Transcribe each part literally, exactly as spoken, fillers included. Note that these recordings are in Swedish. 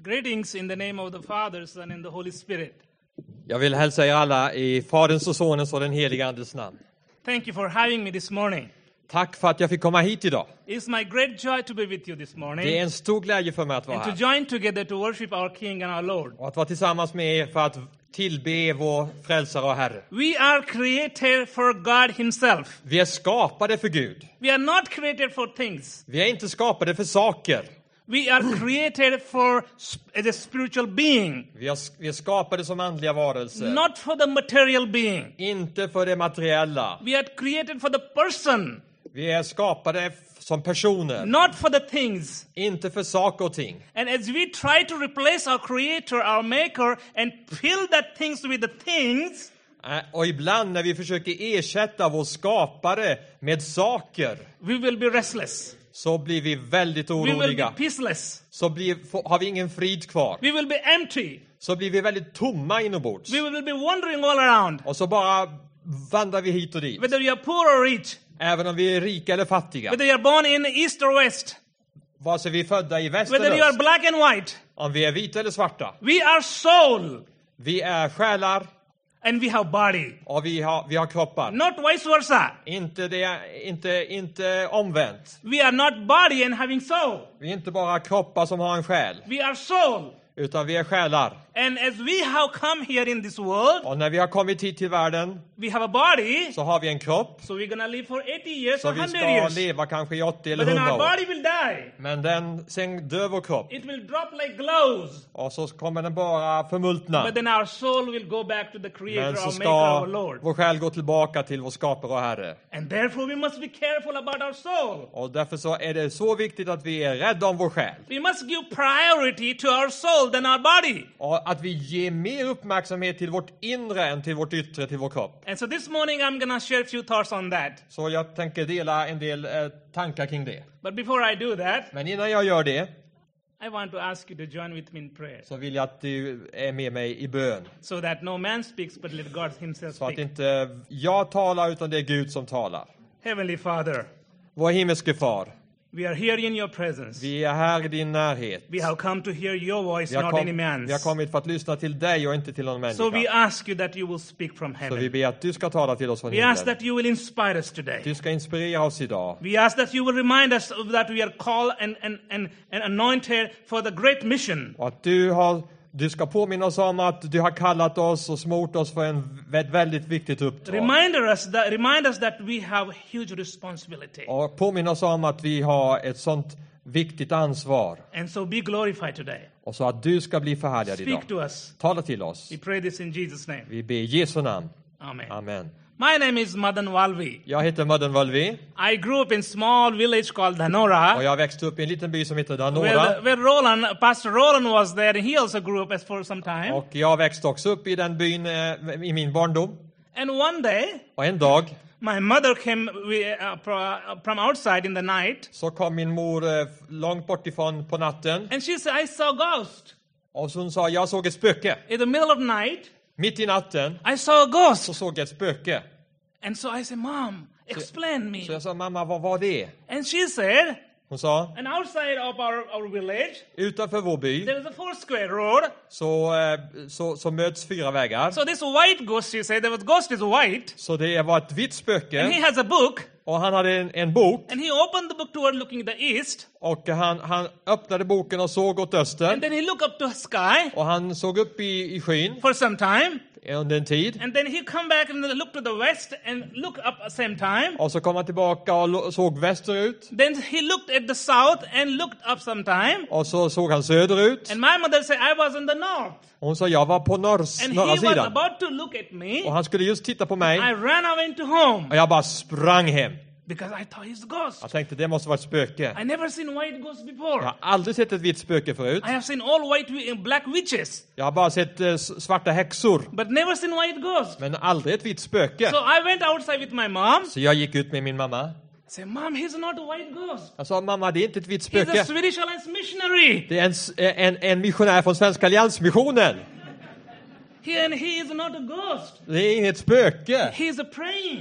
Greetings in the name of the Father, Son and the Holy Spirit. Jag vill hälsa er alla i Faderns och Sonens och den helige Andes namn. Thank you for having me this morning. Tack för att jag fick komma hit idag. It's my great joy to be with you this morning Det är en stor glädje för mig att vara and to här. join together to worship our King and our Lord. Och att vara tillsammans med er för att tillbe vår frälsare och Herre. We are created for God himself. Vi är skapade för Gud. We are not created for things. Vi är inte skapade för saker. We are created for sp- as a spiritual being, Vi är, vi är skapade som andliga varelser. not for the material being. Inte för det materiella. We are created for the person, Vi är skapade f- som personer. not for the things. Inte för saker och ting. And as we try to replace our creator, our maker, and fill that things with the things, Äh, Och ibland när vi försöker ersätta vår skapare med saker, we will be restless. så blir vi väldigt We will be oroliga. peaceless. Så blir, får- har vi ingen frid kvar. We will be empty. Så blir vi väldigt tomma inombords. We will be wandering all around. Och så bara vandrar vi hit och dit. Whether you are poor or rich, Även om vi är rika eller fattiga. whether you are born in East or West, Vare sig vi är födda i väst whether eller you are öst. black and white, Om vi är vita eller svarta. we are soul Vi är själar and we have body. och vi har, vi har kroppar. Not vice versa. Inte, det, inte, inte omvänt. We are not body and having soul. Vi är inte bara kroppar som har en själ. We are soul. Utan vi är själar. And as we have come here in this world, Och när vi har kommit hit till världen we have a body, så har vi en kropp. so we're gonna live for eighty years Så or vi one hundred ska years. leva kanske i åttio eller But then our hundra år. body will die. Men den, sen dör vår kropp. It will drop like glows. Och så kommer den bara förmultna. But then our soul will go back to the Creator, Men så our Maker, our ska Lord. vår själ gå tillbaka till vår skapare och Herre. And therefore we must be careful about our soul. Och därför så är det så viktigt att vi är rädda om vår själ. We must give priority to our soul than our body. Och att vi ger mer uppmärksamhet till vårt inre än till vårt yttre, till vår kropp. And so this morning I'm going to share a few thoughts on that. Så jag tänker dela en del eh, tankar kring det. But before I do that, Men innan jag gör det I want to ask you to join with me in prayer, så vill jag att du är med mig i bön. so that no man speaks but let God himself Så att speak. inte jag talar utan det är Gud som talar. Heavenly Father, Vår himmelske far, we are here in your presence. vi är här i din närhet. We have come to hear your voice, Vi har, not any kom, man's. vi har kommit för att lyssna till dig och inte till någon So we människa. ask you that you will speak from Så vi heaven. ber att du ska tala till oss från We ask himlen. that you will inspire us today. Du ska inspirera oss idag. We ask that you will remind us of that we are called and, and, and, and anointed for the great mission. Och att du, har, du ska påminna oss om att du har kallat oss och smort oss för en, ett väldigt viktigt uppdrag. Remind us that, remind us that we have huge responsibility. Och påminna oss om att vi har ett sånt viktigt ansvar. And so be glorified today. Och så att du ska bli förhärligad idag. Speak to us. Tala till oss. We pray this in Jesus' name. Vi ber i Jesu namn. Amen. Amen. My name is Madan Walvi. Jag heter Madan Walvi I grew up in small village called Dhanora, och jag växte upp i en liten by som heter where, Danora. where Roland, Pastor Roland was there, and he also grew up as for some time. Och jag växte också upp i den byn eh, i min barndom. And one day, Och en dag my mother came wi- uh, pro- from outside in the night, så kom min mor eh, långt bort ifrån på natten. and she said, I saw a ghost. Och så hon sa, jag såg ett spöke. In the middle of the night, Mitt i natten I saw a ghost. så såg jag ett spöke. And so I said, Mom, explain me. Så jag sa, mamma, vad var det? And she said, Hon sa, and outside of our, our village, utanför vår by there is a four square road. så, eh, så, så möts fyra vägar. So this white ghost, she said, the ghost is white, Så det var ett vitt and he spöke has a book, och han hade en, en bok. and he opened the book toward looking at the east, Och han, han öppnade boken och såg åt and öster. then he looked up to the sky Och han såg upp i, i skyn for some time, under en tid. and then he come back and look to the west and look up at the same time. Och så kom han tillbaka och lo- såg västerut. Then he looked at the south and looked up sometime. Och så såg han söderut. And my mother said, I was in the north. Och hon sa, jag var på norrs, And he norra was sidan. about to look at me. Och han skulle just titta på mig. I ran away into home Och jag bara sprang hem. because I thought he's a ghost. Jag tänkte, det måste vara ett spöke. I never seen white ghosts Jag before. har aldrig sett ett vitt spöke förut. I have seen all white wi- black witches, Jag har bara sett eh, s- svarta häxor. but never seen white ghosts. Men aldrig ett vitt spöke. So I went outside with my mom. Så jag gick ut med min mamma. I said, Mom, he's not a white ghost. Jag sa, mamma, det är inte ett vitt He's a spöke. Swedish Alliance missionary. Det är en, s- en, en missionär från Svenska Alliansmissionen. He, and he is not a ghost. Det är inget spöke. He is a praying.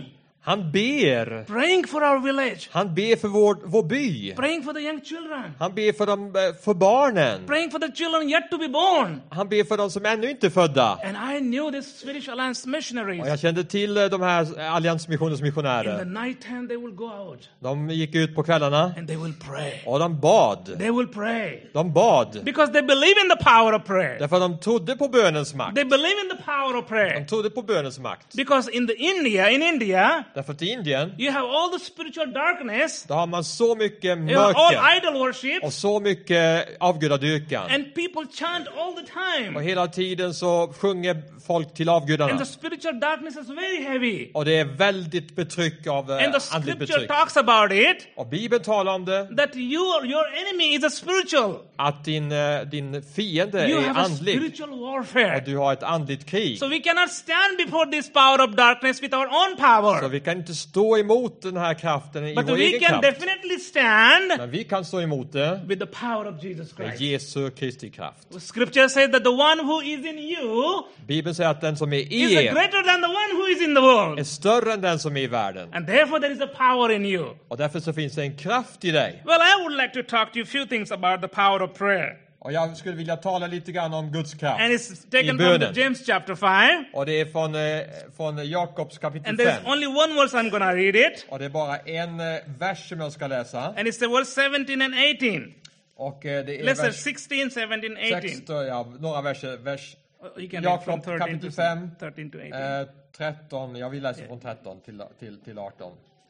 Han ber. praying for our village, Han ber för vår, vår by. praying for the young children, Han ber för, de, för barnen. praying for the children yet to be born. Han ber för de som ännu inte är födda. And I knew this Swedish Alliance missionaries. Och jag kände till de här Alliansmissionens In the missionärer. night time they will go out De gick ut på kvällarna and they will pray. och de bad. They will pray. De bad. Because they believe in the power of prayer. Därför att de trodde på bönens makt. They believe in the power of De prayer. trodde på bönens makt. Because in the India, in India, Därför att i Indien, you have all the spiritual darkness, då har man så mycket you have all mörker idol worship, och så mycket avgudadyrkan. and people chant all the time. Och hela tiden så sjunger folk till And avgudarna. the spiritual darkness is very heavy. Och det är väldigt betryck av eh, And the andligt scripture betryck. talks about it, Och Bibeln talar om det, that your, your enemy is a spiritual. att din, eh, din fiende You är have a andlig. spiritual Och warfare. du har ett andligt krig. So we cannot stand before this power of darkness with our own Så power. vi kan inte stå emot den här kraften i But vår we egen can kraft. definitely stand Men vi kan stå emot det with the power of Jesus med Christ. Jesu Kristi kraft. Scripture says that the one who is in you Bibeln säger att den som är i is er greater than the one who is in the world. är större än den som är i världen. And therefore there is a power in you. Och därför så finns det en kraft i dig. Well, I would like to talk to you a few things about the power of prayer. Och jag skulle vilja tala lite grann om Guds kraft And it's i taken from bönen. the James chapter five. Och det är från, eh, från Jakobs kapitel And there's fem. only one verse I'm going to read it. Och det är bara en eh, vers som jag ska läsa. And it's the verse seventeen and eighteen. Och eh, det är Let's say vers sixteen, seventeen, eighteen. sexton, ja, några verser. Vers You can read from Jakob thirteen kapitel to, fem, thirteen to eighteen. eh, tretton, jag vill läsa från tretton till, till, till arton.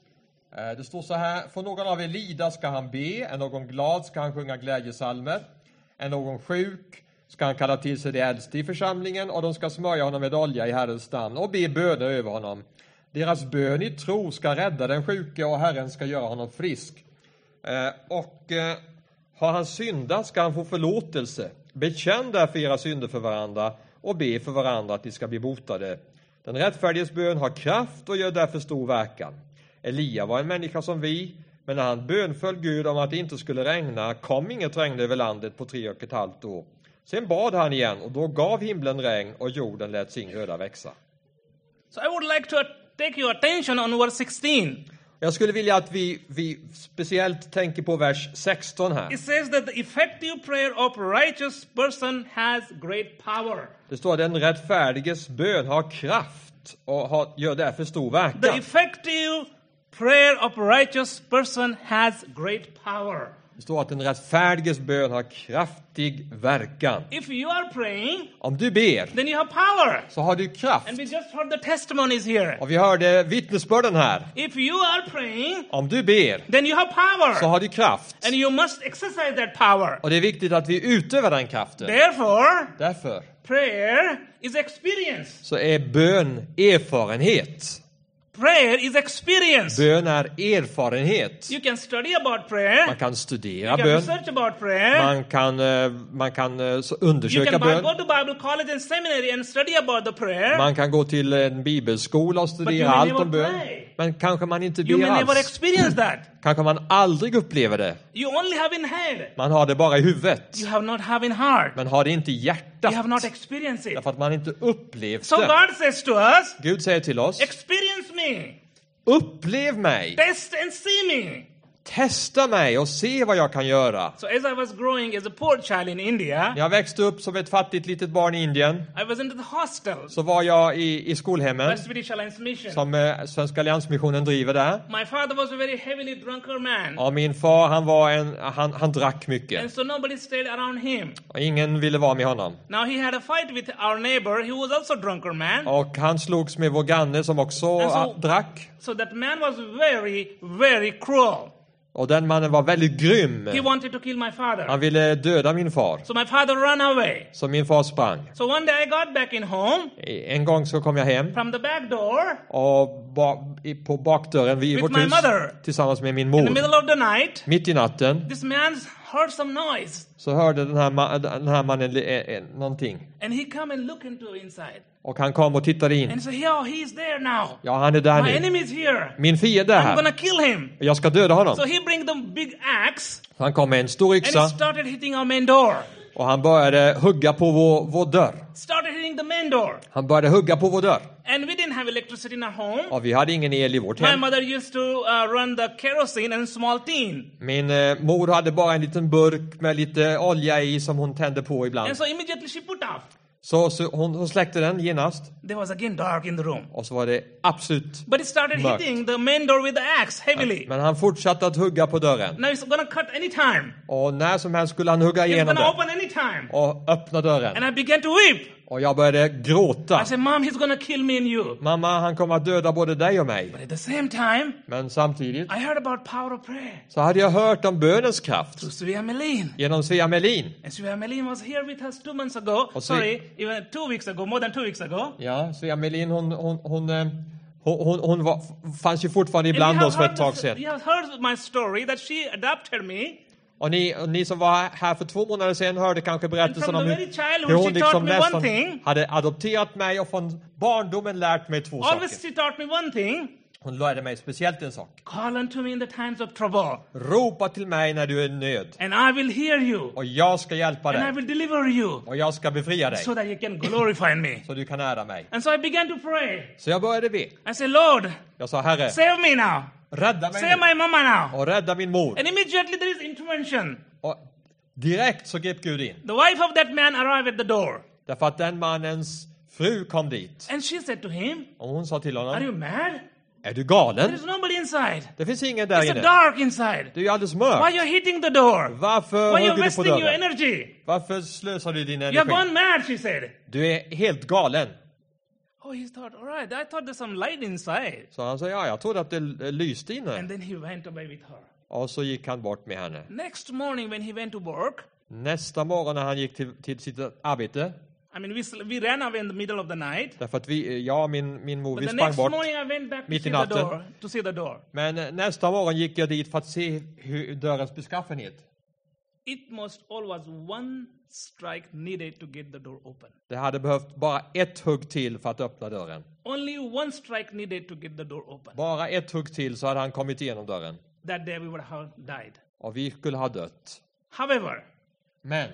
Eh, det står så här: får någon av er lida ska han be, är någon glad ska han sjunga glädjesalmer, är någon sjuk ska han kalla till sig de äldste i församlingen, och de ska smörja honom med olja i Herrens namn och be böner över honom. Deras bön i tro ska rädda den sjuke, och Herren ska göra honom frisk. Eh, och eh, har han syndat ska han få förlåtelse. Bekänn därför era synder för varandra och be för varandra att de ska bli botade. Den rättfärdiges bön har kraft och gör därför stor verkan. Elia var en människa som vi, men när han bönföll Gud om att det inte skulle regna kom inget regn över landet på tre och ett halvt år. Sen bad han igen, och då gav himlen regn och jorden lät sin gröda växa. So I would like to take your attention on verse sixteen. Jag skulle vilja att vi, vi speciellt tänker på vers sexton här. It says that the effective prayer of righteous person has great power. Det står att den rättfärdiges bön har kraft och har, gör därför stor The verkan. effective prayer of righteous person has great power. Det står att den rättfärdiges bön har kraftig verkan. If you are praying, Om du ber then you have power. så har du kraft. And we just heard the testimonies here. Och vi hörde vittnesbörden här. If you are praying, Om du ber then you have så power. har du kraft. And you must exercise that power. Och det är viktigt att vi utövar den kraften. Therefore, Därför prayer is experience. så är bön erfarenhet. Prayer is experience. Bön är erfarenhet. You can study about prayer. Man kan You studera can bön. research about prayer. Man kan, eh, man kan eh, så You undersöka can bön. go to Bible college and seminary and study about the prayer. Man kan gå till en bibelskola och But you studera may allt never om bön. pray. Men kanske man inte You may ber never alls. experience that. Kanske man aldrig upplever det. You only have in head. Man har det bara i huvudet. You have not have in heart. Men har det inte i You have not hjärtat. experienced it. Därför att man inte upplevt So det. God says to us, Gud säger till oss: experience me. upplev mig. Test and see me. Testa mig och se vad jag kan göra. So as I was growing as a poor child in India, Jag växte upp som ett fattigt litet barn i Indien. I was into the hostel Så var jag i, i skolhemmen by Swedish Alliance Mission. som eh, Svenska Alliansmissionen driver där. My father was a very heavily drunker man. Och min far, han var en, han, han drack mycket. And so nobody stayed around him. Och ingen ville vara med honom. Now he had a fight with our neighbor. He was also a drunker man. Och han slogs med vår granne som också Alltså- ah, drack. So that man was very, very cruel. Och den mannen var väldigt grym. He wanted to kill my father. Han ville döda min far. So my father ran away. Så min far sprang. So one day I got back in home En gång så kom jag hem from the back door och ba, i, på bakdörren vid With vårt my hus mother. tillsammans med min in the mor. middle of the night. Mitt i natten This man heard some noise. så hörde den här, ma- den här mannen li- eh, eh, någonting. And he come and look into inside. Och han kom och tittade in. And said, yeah, he's there now. Ja, han är där My nu. enemy is here. Min fiende är I'm gonna här. kill him. Jag ska döda honom. So he bring the big axe Han kom med en stor and he yxa started hitting our main door. och han började hugga på vår, vår dörr. Started hitting the main door. Han började hugga på vår dörr. And within have electricity in our home. Och vi hade ingen el i vårt My hem. mother used to uh, run the kerosene in a small tin. Min eh, mor hade bara en liten burk med lite olja i som hon tände på ibland. And so immediately she put off. Så, så hon, hon släckte den genast. There was again dark in the room. Och så var det absolut But it started mörkt. hitting the main door with the axe heavily. Men han fortsatte att hugga på dörren. Now it's gonna cut any time. Och när som helst skulle han hugga It's igenom gonna den. open any time. Och öppna dörren. And I began to weep. Och jag började gråta. I said, Mom, he's gonna kill me and you. Mamma, han kommer att döda både dig och mig. But at the same time, Men samtidigt I heard about power of prayer så hade jag hört om bönens kraft through Svea Melin. genom Svea Melin. And Svea Melin was here with us two months ago. Och Sve- Sorry, even two weeks ago, more than two weeks ago. Ja, Svea Melin hon, hon, hon, eh, hon, hon, hon var, fanns ju fortfarande And ibland we oss have för heard ett tag the- sedan. we have heard my story that she adopted me. Och ni, och ni som var här för två månader sedan hörde kanske berättelsen from om the hur, very childhood hur hon she liksom taught me one nästan thing. hade adopterat mig och från barndomen lärt mig två Always saker. she taught me one thing. Hon lärde mig speciellt en sak. Call unto me in the times of trouble, Ropa till mig när du är i nöd. and I will hear you, Och jag ska hjälpa and I dig. will deliver you, Och jag ska befria dig. so that you can glorify me. Så du kan ära mig. And so I began to pray. Så jag började be. I said, Lord, Jag sa, Herre, save me now. rädda mig Save nu. my mama now. Och rädda min mor. And immediately there is intervention. Och direkt så grep Gud in. The wife of that man arrived at the door. Därför att den mannens fru kom dit. And she said to him, Och hon sa till are you honom, mad? är du There galen? is nobody inside. Det finns ingen där It's inne. dark inside. Det är ju alldeles Why mörkt. are you hitting the door? Varför Why are you hugger du på wasting your dörren? energy? Varför slösar du din You have gone energi? mad, she said. Du är helt galen. Oh, he thought, all right, I thought there's some light inside. Så han sa, ja, jag trodde att det lyste inne. And then he went away with her. Och så gick han bort med henne. Next morning when he went to work, Nästa morgon när han gick till, till sitt arbete, I mean, we, sl- we ran away in the middle of the night. därför att vi, jag och min, min mor, But vi the sprang next bort. morning I went back to mitt i see the natten. door. To see the door. Men eh, nästa morgon gick jag dit för att se hur dörrens beskaffenhet. It must always one strike needed to get the door open. Det hade behövt bara ett hugg till för att öppna dörren. Only one strike needed to get the door open. Bara ett hugg till så hade han kommit igenom dörren. That day we would have died. Och vi skulle ha dött. However, Men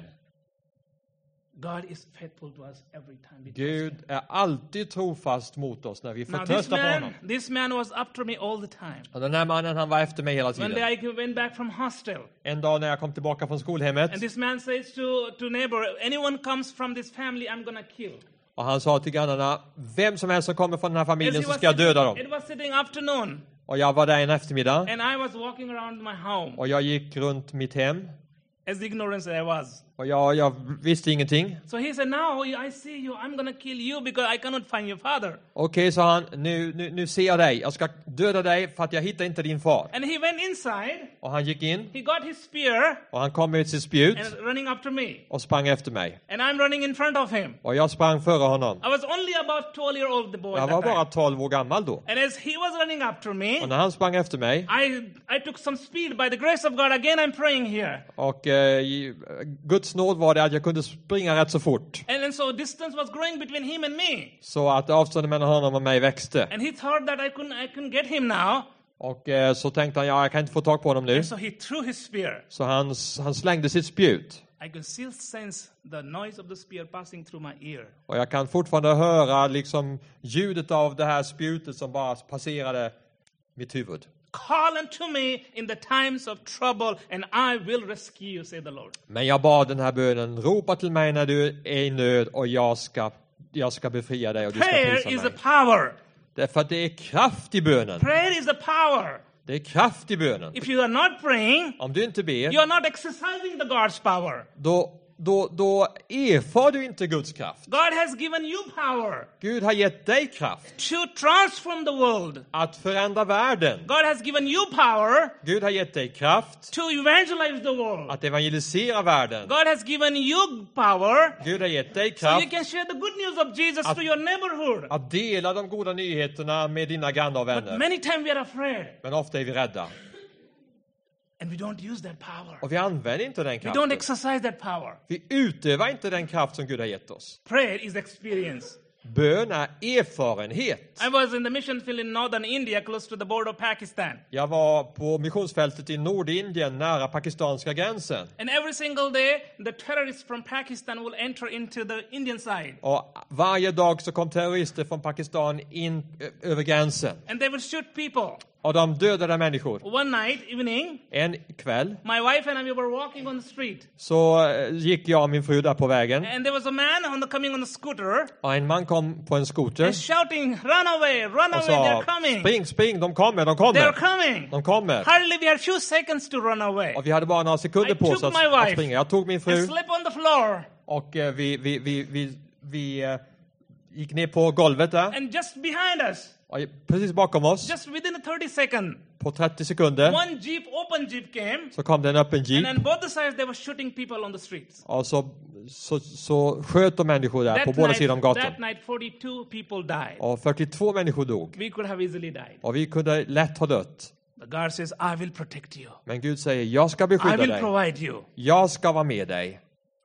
God is faithful to us every time we trust Gud him. är alltid trofast mot oss när vi Now this förtröstar på man, honom. this man was after me all the time. Och den här mannen, han var efter mig hela One day tiden. I went back from hostel, En dag när jag kom tillbaka från skolhemmet and this man says to, to neighbor, anyone comes from this family, I'm gonna kill. och han sa till grannarna, vem som helst som kommer från den här As familjen he så was ska jag döda dem. sitting- It was sitting afternoon, Och jag var där en eftermiddag and I was walking around my home, och jag gick runt mitt hem as ignorant as I was. och jag, jag visste ingenting. So he said, now I see you, I'm gonna kill you because I cannot find your father. Okej, sa han, nu, nu, nu ser jag dig. Jag ska döda dig för att jag hittar inte din far. And he went inside, Och han gick in he got his spear, och han kom med sitt spjut and running after me. och sprang efter mig. And I'm running in front of him. Och jag sprang före honom. I was only about twelve year old the boy Jag at var that bara time. tolv år gammal då. And as he was running after me, Och när han sprang efter mig I, I took some speed. By the grace of God, again I'm praying here. och eh, i- Guds nåd var det att jag kunde springa rätt så fort. And, and so distance was growing between him and me. Så att avståndet mellan honom och mig växte. And he thought that I couldn't, I couldn't get him now. Och eh, så tänkte han, ja, jag kan inte få tag på honom nu. And so he threw his spear. Så han, han slängde sitt spjut. I could still sense the noise of the spear passing through my ear. Och jag kan fortfarande höra liksom ljudet av det här spjutet som bara passerade mitt huvud. Call unto me in the times of trouble, and I will rescue you, say the Lord. Men jag bad den här bönen, ropa till mig när du är i nöd och jag ska, jag ska befria dig och du ska Prayer prisa is a mig. power. Därför att det är kraft i bönen. Prayer is a power. Det är kraft i bönen. If you are not praying, Om du inte you ber, are not exercising the God's power. då, då, då erfar du inte Guds kraft. God has given you power Gud har gett dig kraft to transform the world. att förändra världen. God has given you power Gud har gett dig kraft to evangelize the world. att evangelisera världen. God has given you power Gud har gett dig so you kraft can share the good news of Jesus Att- to your neighborhood. att dela de goda nyheterna med dina grannar och But vänner. many times we are afraid Men ofta är vi rädda. and we don't use that power. Och vi använder inte den We don't kraften. exercise that power. Vi utövar inte den kraft som Gud har gett oss. Prayer is experience. Bön är erfarenhet. I was in the mission field in northern India, close to the border of Pakistan. Jag var på missionsfältet i Nordindien, nära pakistanska gränsen. And every single day, the terrorists from Pakistan will enter into the Indian side. Och varje dag så kom terrorister från Pakistan in ö- över gränsen. And they will shoot people. Och de dödade människor. One night, evening, En kväll my wife and I we were walking on the street. så eh, gick jag och min fru där på vägen. And there was a man on the, coming on the scooter Och en man kom på en skoter and shouting, run away, run och away, sa, they're coming. spring, spring, de kommer, de They're kommer. coming. De kommer. Hardly we had few seconds to run away. Och vi hade bara några sekunder I på oss took att, my att wife springa. Jag tog min And fru slept on the floor. och eh, vi, vi, vi, vi, vi eh, gick ner på golvet där. And just behind us, Och precis bakom oss, just within a thirty second, på trettio sekunder, one jeep, open jeep came. så kom det en öppen jeep. And on both the sides they were shooting people on the streets. Och så, så, så sköt de människor där på That båda sidor om night, gatan. that night forty-two people died. Och fyrtiotvå människor dog. We could have easily died. Och vi kunde lätt ha dött. But God says, I will protect you. Men Gud säger, jag ska I beskydda will dig. provide you. Jag ska vara med dig.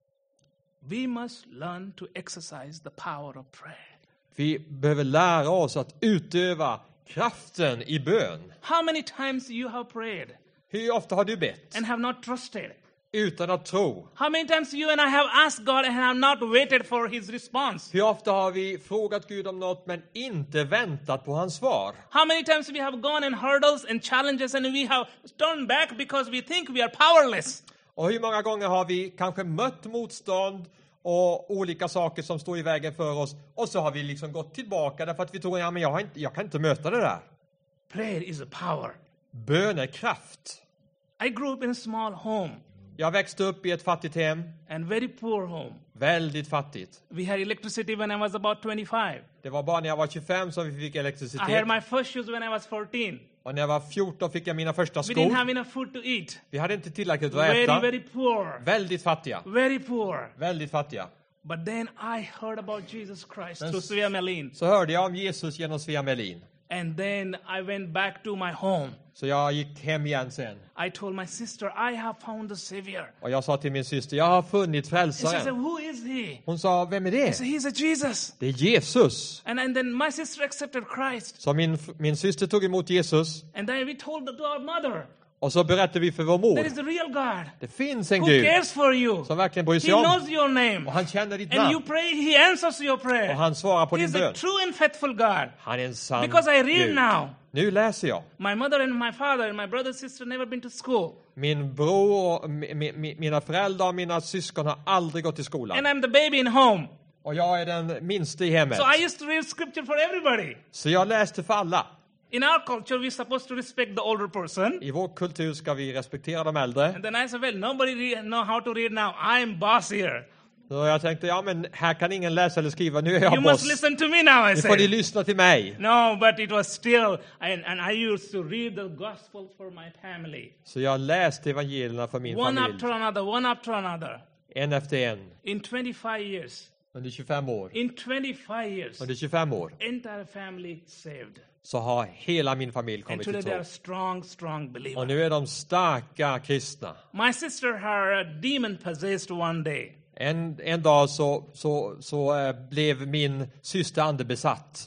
We must learn to exercise the power of prayer. Vi behöver lära oss att utöva kraften i bön. How many times you have prayed Hur ofta har du bett and have not trusted? utan att tro? How many times you and I have asked God and have not waited for his response? Hur ofta har vi frågat Gud om något men inte väntat på hans svar? How many times we have gone in hurdles and challenges and we have turned back because we think we are powerless? Och hur många gånger har vi kanske mött motstånd och olika saker som står i vägen för oss och så har vi liksom gått tillbaka därför att vi tror, ja men jag, har inte, jag kan inte möta det där. Prayer is a power. Bön är kraft. I grew up in a small home Jag växte upp i ett fattigt hem, and very poor home. väldigt fattigt. We had electricity when I was about twenty-five. Det var bara när jag var tjugofem som vi fick I elektricitet. had my first shoes when I was fourteen. Och när jag var fjorton fick jag mina första We didn't skor. have enough food to eat. Vi hade inte tillräckligt att Very, äta. very poor. Väldigt fattiga. Very poor. Väldigt fattiga. But then I heard about Jesus Christ Men through s- Svea Melin. Så hörde jag om Jesus genom Svea Melin. And then I went back to my home. Så jag gick hem igen sen. I told my sister, I have found the Savior. Och jag sa till min syster, jag har funnit And she said, frälsaren. who is he? Hon sa, vem är I det? said, he's a Jesus. Det är Jesus. And, and then my sister accepted Christ. Så min, min syster tog emot Jesus. And then we told to our mother, Och så berättade vi för vår there mor. is a real God Det finns en who Gud cares for you. som verkligen bryr He sig om. knows your name. Och han känner ditt And you namn. pray, he answers your Och prayer. han svarar på He din is a bön. true and faithful God. Han är en sann Because I read Gud. now. Nu läser jag. My mother and my father and my brother and sister never been to school. Min bror, och mi- mi- mina föräldrar och mina syskon har aldrig gått i And skolan. I'm the baby in home. Och jag är den minste i hemmet. So I used to read scripture for everybody. Så jag läste för alla. In our culture, we're supposed to respect the older person. I vår kultur ska vi respektera de äldre. And then I said, well, nobody re- know how to read now. I'm boss here. Så jag tänkte, ja men här kan ingen läsa eller skriva. Nu är You jag must boss. listen to me now, I Nu får ni said. lyssna till mig. No, but it was still, and, and I used to read the gospel for my family. Så jag läste evangelierna för min One familj. after another, one after another. En efter en. In twenty-five years. Under tjugofem år. In twenty-five years. Under tjugofem år. Entire family saved. Så har hela min familj And kommit today till they are tro. strong, strong Och believers. nu är de starka kristna. My sister, her demon possessed one day. En, en dag så, så, så eh, blev min syster andebesatt.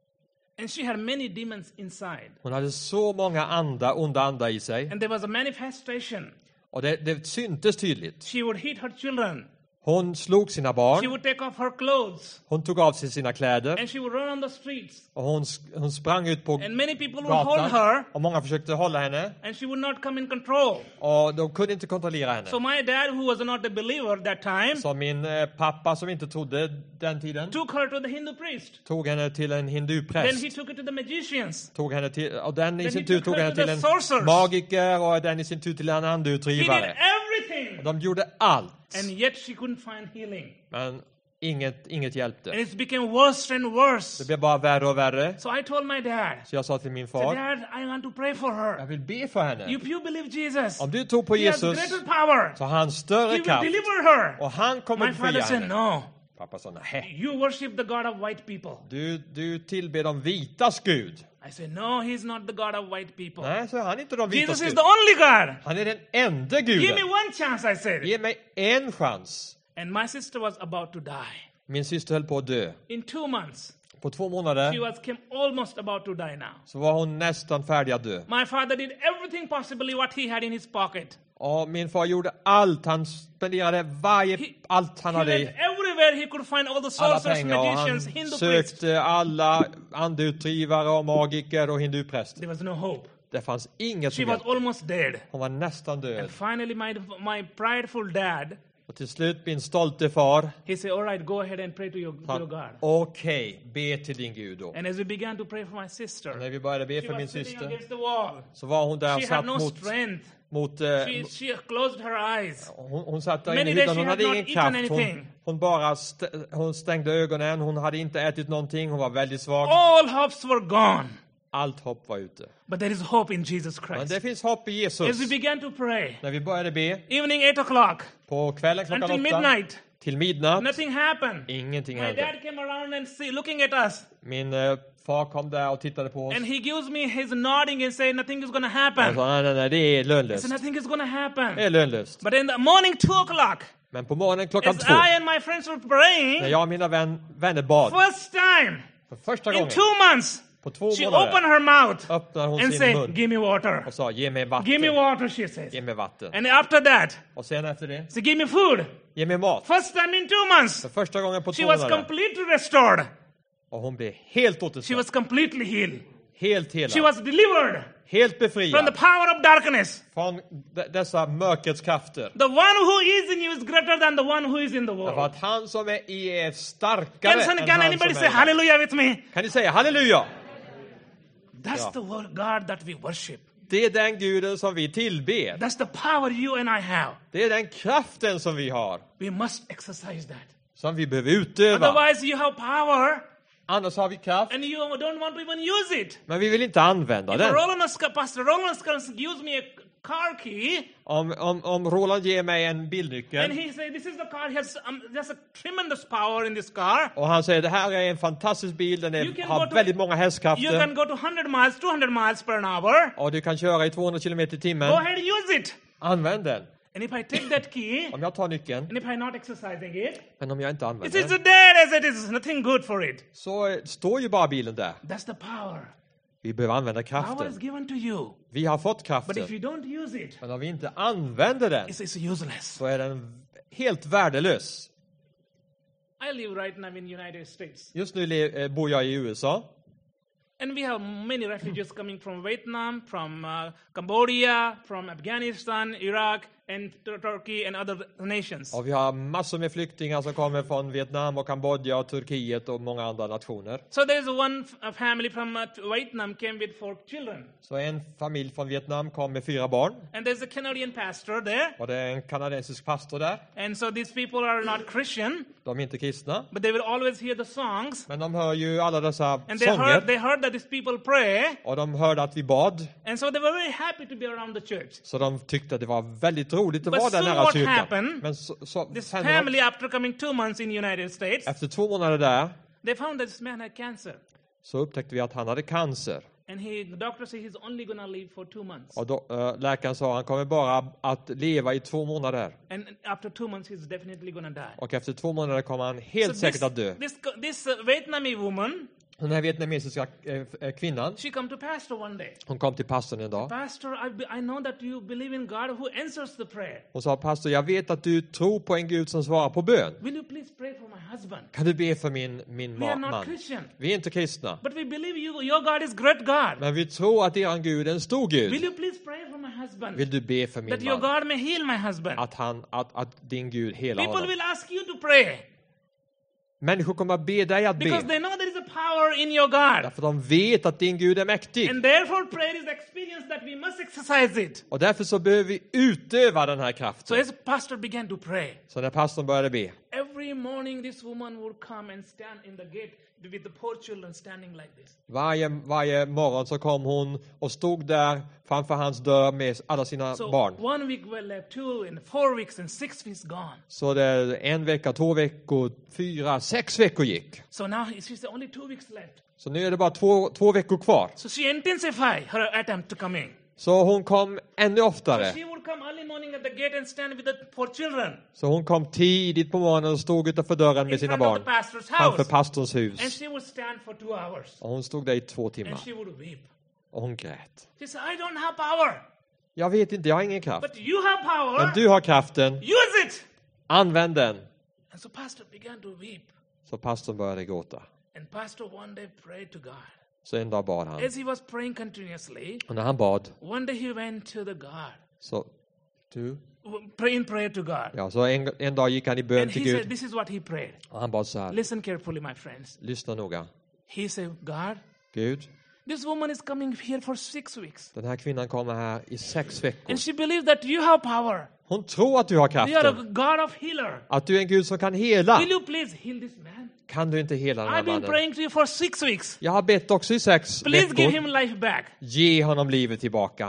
And she had many demons inside. Hon hade så många anda, onda andar i sig. And there was a manifestation. Och det, det syntes tydligt. She would hit her children. Hon slog sina She barn. would take off her clothes. Hon tog av sig sina kläder. And she would run on the streets. Och hon, hon sprang ut på And many people would hold gatan. her. Och många försökte hålla henne. And she would not come in control. Och de kunde inte kontrollera henne. So my dad, who was not a believer at that time, Så min eh, pappa som inte trodde den tiden took her to the Hindu priest. tog henne till en Then he hindupräst. took her to the magicians. Tog henne till, och den i Then sin he tur took tog her henne to till the en sorcerers. magiker och den i sin tur till en He did andeutdrivare. everything. Och de gjorde allt. And yet she couldn't find healing. Men inget, inget And hjälpte. it became worse and worse. Det blev bara värre och värre. So I told my dad, Så jag sa till min said, far, Dad, I want to pray for jag her. vill be för henne. If you believe Jesus, Om du tror på he has Jesus greater power. så har han He större will kraft. deliver her. Och han kommer My father befria said, henne. no. Pappa sa, nej. You worship the God of white people. Du, du tillber de vitas Gud. I said, no, he's not the God of white people. Nej, så är han inte de vitas Jesus is Gud. the only God. Han är den enda Give me guden. one chance, I said. Ge mig en chans. And my sister was about to die. Min syster höll på att dö. In two months, På två she månader was came almost about to die now. så var hon nästan färdig att dö. My father did everything possibly what he had in his pocket. Och min far gjorde allt. Han spenderade varje, He- allt han He hade went i. everywhere he could find all the Alla sorcerers, pengar. Och magicians, han Hindu priests. sökte alla andeutdrivare och magiker och hindupräster. There was no hope. Det fanns inget She som was hjälpte. almost dead. Hon var nästan död. And finally, my my prideful dad, Och till slut min stolte far he said, "All right, go ahead and pray to your, to sa, your God." okej, be till din Gud då. And as we began to pray for my sister, När vi började be she för min was sitting syster against the wall. så var hon där She had satt no mot, strength. mot eh, She, she closed her eyes. hon, hon satt där Many inne i days hyddan, hon she hade had ingen not eaten kraft. Hon, anything. hon bara st- hon stängde ögonen, hon hade inte ätit någonting, hon var väldigt svag. All hopes were gone. Allt hopp var ute. But there is hope in Jesus Men Christ. det finns hopp i As we Jesus. began to pray, När vi började be evening eight o'clock på kvällen klockan until åtta midnight, till midnatt, nothing happened. ingenting My hände. dad came around and see, looking at us, Min eh, far kom där och tittade på oss. and he gives me his nodding and say nothing is going to Han happen. sa, nej, nej, nej, det är I lönlöst. said nothing is going to Det happen. är lönlöst. But in the morning two o'clock, Men på morgonen klockan as två, I and my friends were när praying, jag och mina vän, vänner bad, first time för första in gången, two months, på två she månader, opened her mouth öppnade hon and sin said, mun "Give me water. och sa, ge mig Give me vatten. water," she says. Ge mig vatten. And after that, Och sen efter det, she give me food. ge mig mat. First time in two months, För första gången på she två was månader. completely restored. Och hon blev helt She återställd. was completely healed. Helt She helad. was delivered Helt from the befriad power of darkness. från d- dessa mörkrets krafter. The one who is in you is greater than the one who is in the För world. att han som är i er är starkare Can, some- än can han som anybody är say i er. hallelujah with me? Kan ni säga halleluja? That's Yeah. the word God that we worship. Det är den guden som vi tillber. That's the power you and I have. Det är den kraften som vi har. We must exercise that. Som vi behöver utöva. Otherwise, you have power Annars har vi kraft. and you don't want to even use it. Men vi vill inte använda If den. Roland, Pastor Roland gives me a car key, Om, om, om Roland ger mig en and bilnyckel he says, "This is the car. He has um, there's a tremendous power in this car. och han säger det här är en fantastisk bil, den You är, can har go to- väldigt många You hästkrafter can go to one hundred miles, two hundred miles per hour. och du kan köra i tvåhundra kilometer i Go timmen. ahead and use it." Använd den. And if I take that key, Om jag tar nyckeln, and if I'm not exercising it, men om jag inte it använder is den, dead as it is. Nothing good for it. så eh, står ju bara bilen där. That's the power. Vi behöver använda Power is kraften. given to you. Vi har fått But if kraften, you don't use it, men om vi inte använder den it's, it's useless. så är den helt värdelös. I live right now in the United States. Just nu le- eh, bor jag i U S A. And we have many refugees coming from Vietnam, from uh, Cambodia, from Afghanistan, Iraq, and Tur- Turkey, and other nations. Och vi har massor med flyktingar som kommer från Vietnam och Kambodja och Turkiet och många andra nationer. So there's one f- a family from uh, Vietnam came with four children. Så en familj från Vietnam kom med fyra barn. And there's a Canadian pastor there. Och det är en kanadensisk pastor där. And so these people are not Christian, De är inte kristna. but they will always hear the songs. Men de hör ju alla dessa And they heard, sånger. they heard that these people pray. Och de hörde att vi bad. And so they were very happy to be around the church. Så de tyckte att det var väldigt roligt att But vara där soon nära what kyrkan. happened? Men så, så, This sen family, after coming two months in the United States, efter två månader där they found that this man had cancer. så upptäckte vi att han hade cancer. And he, the doctor said he's only going to live for two months. Och då, äh, läkaren sa att han kommer bara att leva i två månader. And after two months, he's definitely going to die. Och efter två månader kommer han helt So säkert this, att dö. this, this uh, Vietnamese woman, Den här vietnamesiska äh, kvinnan, she come to pastor one day. hon kom till pastorn en dag. Pastor, I, be, I know that you believe in God who answers the prayer. Hon sa, pastor, jag vet att du tror på en Gud som svarar på bön. Will you please pray for my husband? Kan du be för min, min We are ma- not man? Christian, Vi är inte kristna. but we believe you, your God is great God. Men vi tror att er Gud är en stor Will Gud. you please pray for my husband? Vill du be för That min your man? God may heal my husband. Att, han, att, att din Gud helar People honom. will ask you to pray Människor kommer att be dig att because be. they know there is a power in your God. Därför de vet att din Gud är mäktig. And therefore prayer is the experience that we must exercise it. Och därför så behöver vi utöva den här So kraften. as pastor began to pray, Så när pastorn började be, every morning this woman would come and stand in the gate with the poor children standing like this. varje, varje morgon så kom hon och stod där framför hans dörr med alla sina So barn. one week were left, two and four weeks and six weeks gone. Så det är en vecka, två veckor, fyra, sex veckor gick. So now she said only two weeks left. Så nu är det bara två, två veckor kvar. So she intensified her attempt to come in. Så hon kom ännu So oftare. she would come early morning at the gate and stand with the four children Så hon kom tidigt på morgonen och stod utanför dörren in med sina front of barn the pastor's framför house. pastorns And hus. she would stand for two hours. Och hon stod där i två timmar. And she would weep. Och hon grät. She said, I don't have power. Jag vet inte, jag har ingen kraft. But you have power. Men du har kraften. Use it. Använd den. And so pastor began to weep. Så pastorn började gråta. And pastor one day prayed to God. Så en dag bad han. As he was praying continuously, Och när han bad one day he went to the God. så... Du? Pray in prayer to God. Ja, så en, en dag gick han i bön And till he said, Gud. this is what he prayed. Och han bad så här. Listen carefully, my friends. Lyssna noga. He said, God, Gud, this woman is coming here for six weeks. den här kvinnan kommer här i sex veckor. And she believes that you have power. Hon tror att du har You are a kraften. God of healer. Att du är en Gud som kan hela. Will you please heal this man? Kan du inte hela den här I've been mannen? praying to you for six weeks. Jag har bett också i sex Please give him veckor. life back. Ge honom livet tillbaka.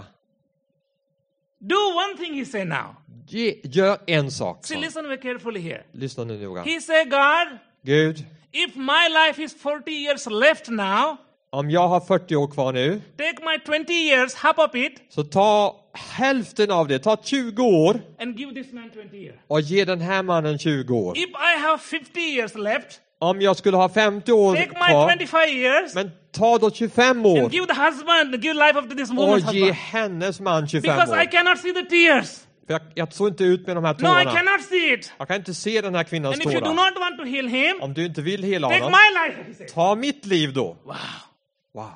Do one thing, he said now. Ge, gör en sak. See, sa han. listen very carefully here. Lyssna nu noga. He said, God, Gud, if my life is forty years left now, om jag har fyrtio år kvar nu, take my twenty years, half of it, så ta hälften av det. Ta tjugo år and give this man twenty years. och ge den här mannen tjugo år. If I have fifty years left, Om jag skulle ha femtio år take my kvar, twenty-five years men ta då tjugofem år and give the husband, give life up to this och woman's ge husband. hennes man tjugofem Because I år. cannot see the tears. För jag, jag såg inte ut med de här No, I tårarna. cannot see it. Jag kan inte se den här kvinnans And if you do tårar. not want to heal him, Om du inte vill hela take honom, my life, he said. ta mitt liv då. Wow. Wow.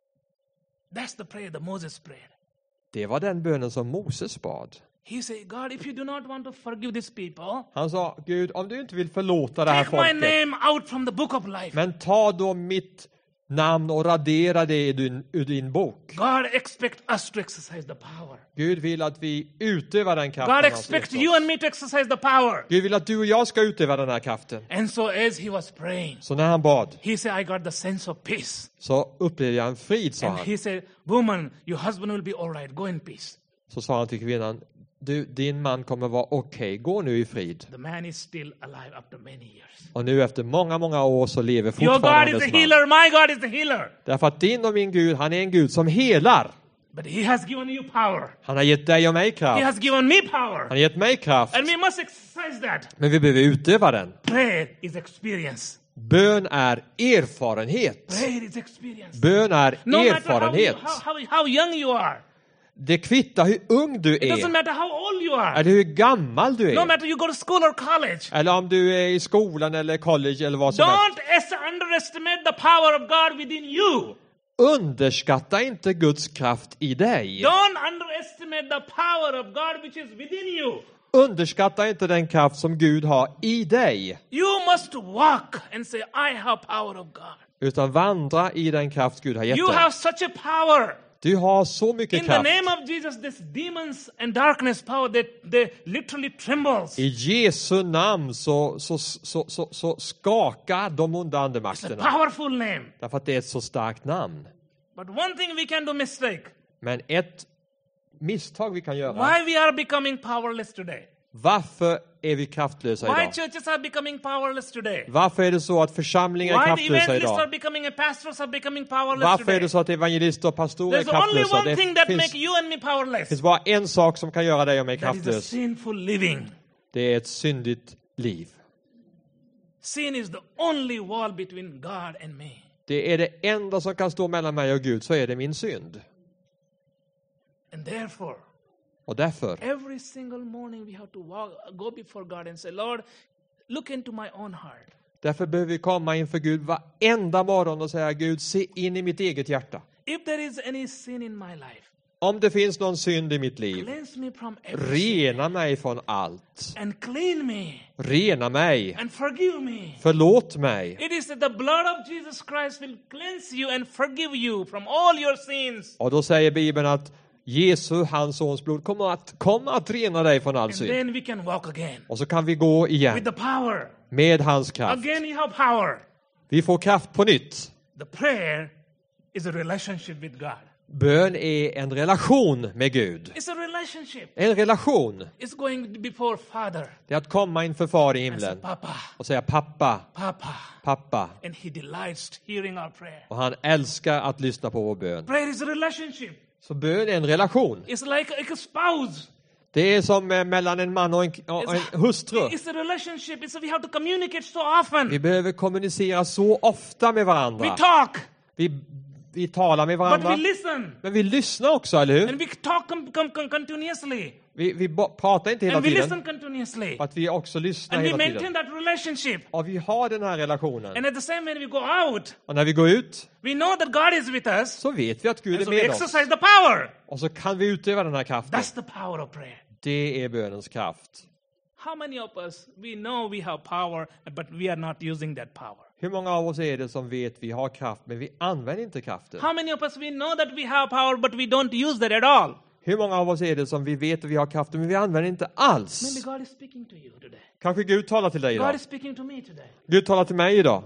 That's the prayer that Moses prayed. Det var den bönen som Moses bad. He said, God, if you do not want to forgive these people, Han sa, Gud, om du inte vill förlåta det här take my folket, name out from the book of life. men ta då mitt namn och radera det ur din, ur din bok. God expects us to exercise the power. Gud vill att vi utövar den kraften. God han expects gett you oss. and me to exercise the power. Gud vill att du och jag ska utöva den här kraften. And so as he was praying, Så när han bad, he said, I got the sense of peace. så upplevde jag en frid, sa And han. he said, woman, your husband will be all right. Go in peace. Så sa han till kvinnan, du, din man kommer vara okej, okay. Gå nu i frid. The man is still alive after many years. Och nu efter många, många år så lever Your God fortfarande is a hennes man. healer. My God is the healer. Därför att din och min Gud, han är en Gud som helar. But he has given you power. Han har gett dig och mig He kraft. has given me Han power. har gett mig kraft. And we must exercise that. Men vi behöver utöva den. Prayer is experience. Bön är erfarenhet. Prayer is experience. Bön är No matter how, you, erfarenhet. how, how, how young you are. Det kvittar hur ung du It doesn't är. matter how old you are. Eller hur gammal du No är. matter you go to school or college. Eller om du är i skolan eller college eller vad som helst. Don't es- underestimate the power of God within you. Underskatta inte Guds kraft i dig. Don't underestimate the power of God which is within you. Underskatta inte den kraft som Gud har i dig. You must walk and say, I have power of God. Utan vandra i den kraft Gud har gett You dig. have such a power. Du har så mycket In the kraft. name of Jesus, this demons and darkness power, they, they literally trembles. I Jesu namn så, så, så, så, så skakar de onda It's a andemakterna. powerful name. Därför att det är ett så starkt namn. But one thing we can do mistake. Men ett misstag vi kan göra. Why we are becoming powerless today? Varför är vi kraftlösa Why idag? churches are becoming powerless today? Varför är det så att församlingar är Why the kraftlösa evangelists are idag? becoming and pastors are becoming powerless Varför är today? det så att evangelister och pastorer är There's only kraftlösa? one thing Det that finns, make you and me det powerless. finns bara en sak som kan göra dig och mig That is the kraftlös. sinful living. Det är ett syndigt liv. Sin is the only wall between God and me. Det är det enda som kan stå mellan mig och Gud, så är det min synd. And therefore, Och därför, every single morning we have to walk, go before God and say, Lord, look into my own heart. därför behöver vi komma inför Gud varenda morgon och säga, Gud, se in i mitt eget hjärta. If there is any sin in my life, Om det finns någon synd i mitt liv, cleanse me from everything rena mig från allt. and clean me Rena mig. and forgive me. Förlåt mig. It is that the blood of Jesus Christ will cleanse you and forgive you from all your sins. Och då säger Bibeln att Jesu, hans sons blod, kommer att, kommer att rena dig från all And synd. then we can walk again Och så kan vi gå with igen the power. med hans kraft. Again you have power. Vi får kraft på nytt. The prayer is a relationship with God. Bön är en relation med Gud. It's a relationship. En relation. It's going before Father Det är att komma inför far i and say, himlen Papa, och säga pappa, Papa. pappa. And he delights hearing our prayer. Och han älskar att lyssna på vår bön. Prayer is a relationship. Så bön är en relation. It's like, like a spouse. Det är som eh, mellan en man och en, och en hustru. It's a relationship. It's a, we have to communicate so often. Vi behöver kommunicera så ofta med We varandra. talk, Vi, vi talar med but we varandra. listen. Men vi lyssnar också, eller hur? And we talk com- com- com- continuously. Vi, vi bo- pratar inte hela And we tiden. listen continuously. Att vi också lyssnar And we hela maintain tiden. that relationship. Och vi har den här relationen. And at the same when we go out, Och när vi går ut we know that God is with us. så vet vi att Gud And är so we med oss. exercise the power. Och så kan vi utöva den här kraften. That's the power of prayer. Det är bönens kraft. How many of us, we know we have power, but we are not using that power? Hur många av oss är det som vet vi har kraft men vi använder inte kraften? How many of us, we know that we have power, but we don't use that at all? Hur många av oss är det som vi vet att vi har kraften men vi använder inte alls? Maybe God is speaking to you today. Kanske Gud talar till dig God idag. is speaking to me today. Gud talar till mig idag.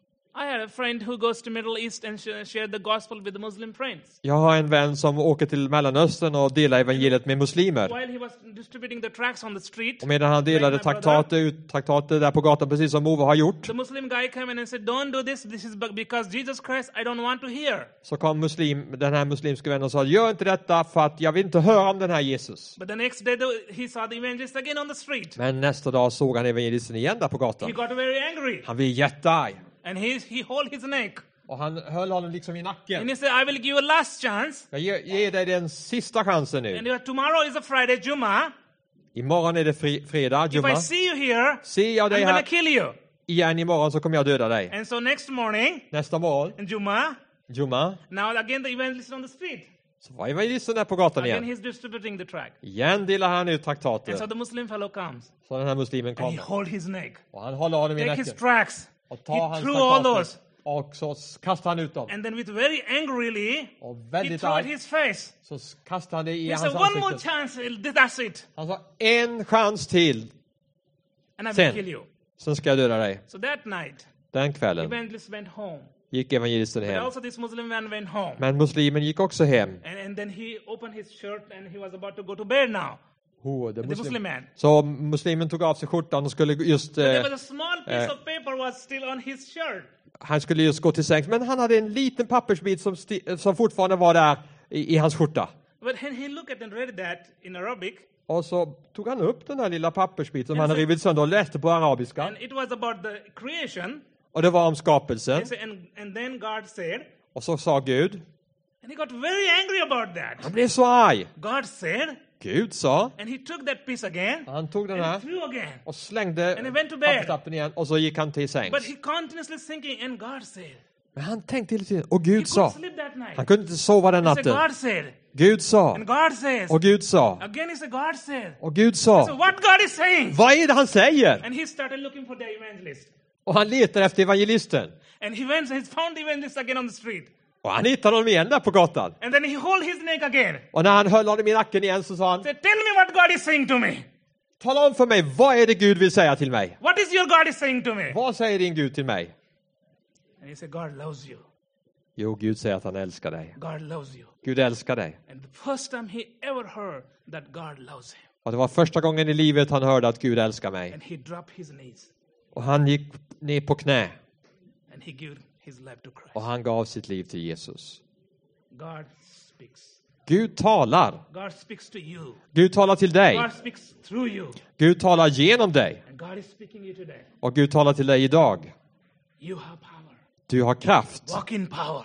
I had a friend who goes to Middle East and sh- shared the gospel with the Muslim friends. Jag har en vän som åker till Mellanöstern och delar evangeliet med muslimer. While he was distributing the tracts on the street, Och medan han delade like my brother, traktater, ut, traktater där på gatan, precis som Ove har gjort, the Muslim guy came in and said, "Don't do this. This is be- because Jesus Christ. I don't want to hear." så kom muslim, den här muslimska vännen och sa, gör inte detta för att jag vill inte höra om den här Jesus. But the next day, the, he saw the evangelist again on the street. Men nästa dag såg han evangelisten igen där på He gatan. got very angry, Han blev jättearg. and he he hold his neck, Och han höll honom liksom i and nacken. he said, "I will give you a last chance. Jag ger, ger dig den sista chansen And nu. uh, tomorrow is a Friday, Juma. Imorgon är det fri, fredag, If I Jumma. see you here, Ser jag I'm dig gonna här kill you." igen imorgon så kommer jag döda dig. And so next morning, Nästa morgon, in Juma, Jumma, now again the evangelist on the street. så var evangelisten där på gatan Again igen. he's distributing the tract. Igen delar han ut And so traktater. the Muslim fellow comes, Så den här muslimen and he kommer. hold his neck, Och han håller honom i take his nacken. tracts, Och tar he hans threw all traktater. those, Och så kastar han ut dem. and then with very angrily, Och he väldigt threw at arg his face. så kastar han det i He hans said, "One more ansikte. chance, that's it, Han sa, en chans till. and I will Sen. kill you." Sen ska jag döda dig. So that night, Den kvällen evangelist went home, gick evangelisten but hem. also this Muslim man went home, Men muslimen gick också hem. and, and then he opened his shirt, and he was about to go to bed now. Oh, det The muslim. Muslim man. Så muslimen tog av sig skjortan och skulle just, But there eh, was a small piece eh, of paper was still on his shirt. han skulle just gå till sängs. Men han hade en liten pappersbit som, sti- som fortfarande var där i, i hans skjorta. But when he looked at and read that in Arabic, Och så tog han upp den här lilla pappersbiten som Men han hade så- rivit sönder och läste på arabiska. and it was about the creation, Och det var om skapelsen. he said, and, and then God said, Och så sa Gud. and he got very angry about Han that. blev så arg. God said, Gud sa. and he took that piece again, Han tog den and här threw again. och slängde And he went to bed. papperslappen igen. Och så gick han till But sängs. he continuously thinking, and God said, Men han tänkte hela tiden. Och he Gud couldn't sa. sleep that night. Han kunde inte sova den He said, natten. God said, Gud sa. and God says, Och Gud sa. again he said, God said. Och Gud So sa. what God is saying? Vad är det han säger? And he started looking for the evangelist. Och han letar efter evangelisten. And he went and he found the evangelist again on the street. Och han hittade honom igen där på gatan. And then he hold his neck again. Och när han höll honom i nacken igen så sa han. Said, tell me what God is saying to me. Tala om för mig, vad är det Gud vill säga till mig? What is your God is saying to me? Vad säger din Gud till mig? And he said, God loves you. Jo, Gud säger att han älskar dig. God loves you. Gud älskar dig. And the first time he ever heard that God loves him. Och det var första gången i livet han hörde att Gud älskar mig. And he dropped his knees. Och han gick ner på knä. And he gave his life to Christ. Och han gav sitt liv till Jesus. God speaks. Gud talar. God speaks to you. Gud talar till dig. God speaks through you. Gud talar genom dig. And God is speaking you today. Och Gud talar till dig idag. You have power. Du har kraft. Walk in power.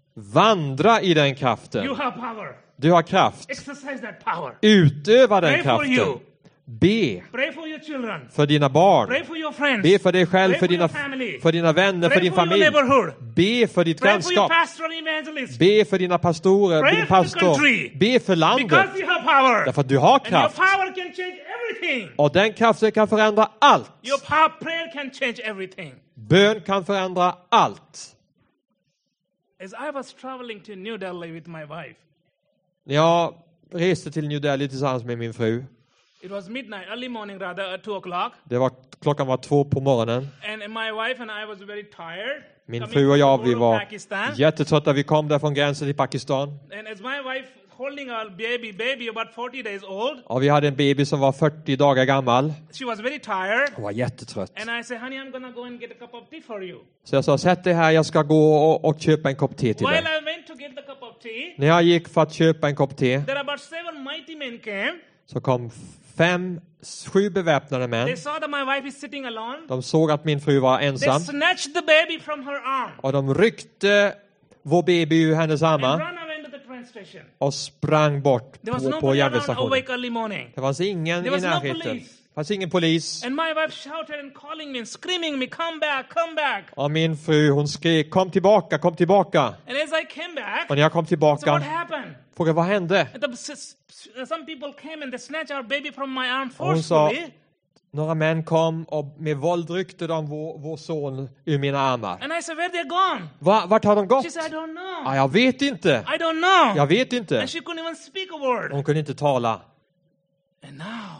Vandra i den You kraften. have power. Du har kraft. Exercise that power. Utöva den Pray for you. kraften. Be Pray for your children. för dina barn. Pray for your friends. Be för dig själv, Pray för for dina, your family. för dina vänner, för Pray din for your familj. neighborhood. Be för ditt Pray for your grannskap. pastoral evangelist. Be för dina pastorer, Pray din for the pastor. country. Be för landet. Because you have power. Därför att du har And your kraft. power can change everything. Och den kraften kan förändra allt. Your power, prayer can change everything. Bön kan förändra allt. As I was traveling to New Delhi with my wife, Jag reste till New Delhi tillsammans med min fru. it was midnight, early morning rather, at two o'clock. Det var, klockan var två på morgonen. And my wife and I was very tired. Min coming fru och jag, from vi the var Pakistan. jättetrötta. Vi kom där från gränsen till Pakistan. And as my wife holding our baby, baby about forty days old, Och vi hade en baby som var fyrtio dagar gammal. she was very tired. Hon var jättetrött. And I said, honey, I'm gonna go and get a cup of tea for you. Så jag sa, sätt dig här, jag ska gå och, och köpa en kopp te till While dig. I went to get the cup of tea, När jag gick för att köpa en kopp te there about seven mighty men came. så kom fem, sju beväpnade män. They saw that my wife is sitting alone. De såg att min fru var They ensam. snatched the baby from her arm Och de ryckte vår baby ur hennes and armar ran away into the train station. och sprang bort There was på, på nobody around järnvägsstationen. awake early morning. Det fanns ingen There i was no närheten. police. Det fanns ingen polis. And my wife shouted and calling me and screaming me, come back, come back. Och min fru, hon skrek, kom tillbaka, kom tillbaka. And as I came back, Och när jag kom so what tillbaka, happened? frågade vad hände? And the, s- s- some people came and they snatched our baby from my arm Och hon sa, forcefully. några män kom och med våld ryckte de vår, vår son ur mina armar. And I said, where they gone? Va, vart har de gått? She said, I don't know. Ja, jag vet inte. I don't know. Jag vet inte. And she couldn't even speak a word. Hon kunde inte tala. And now,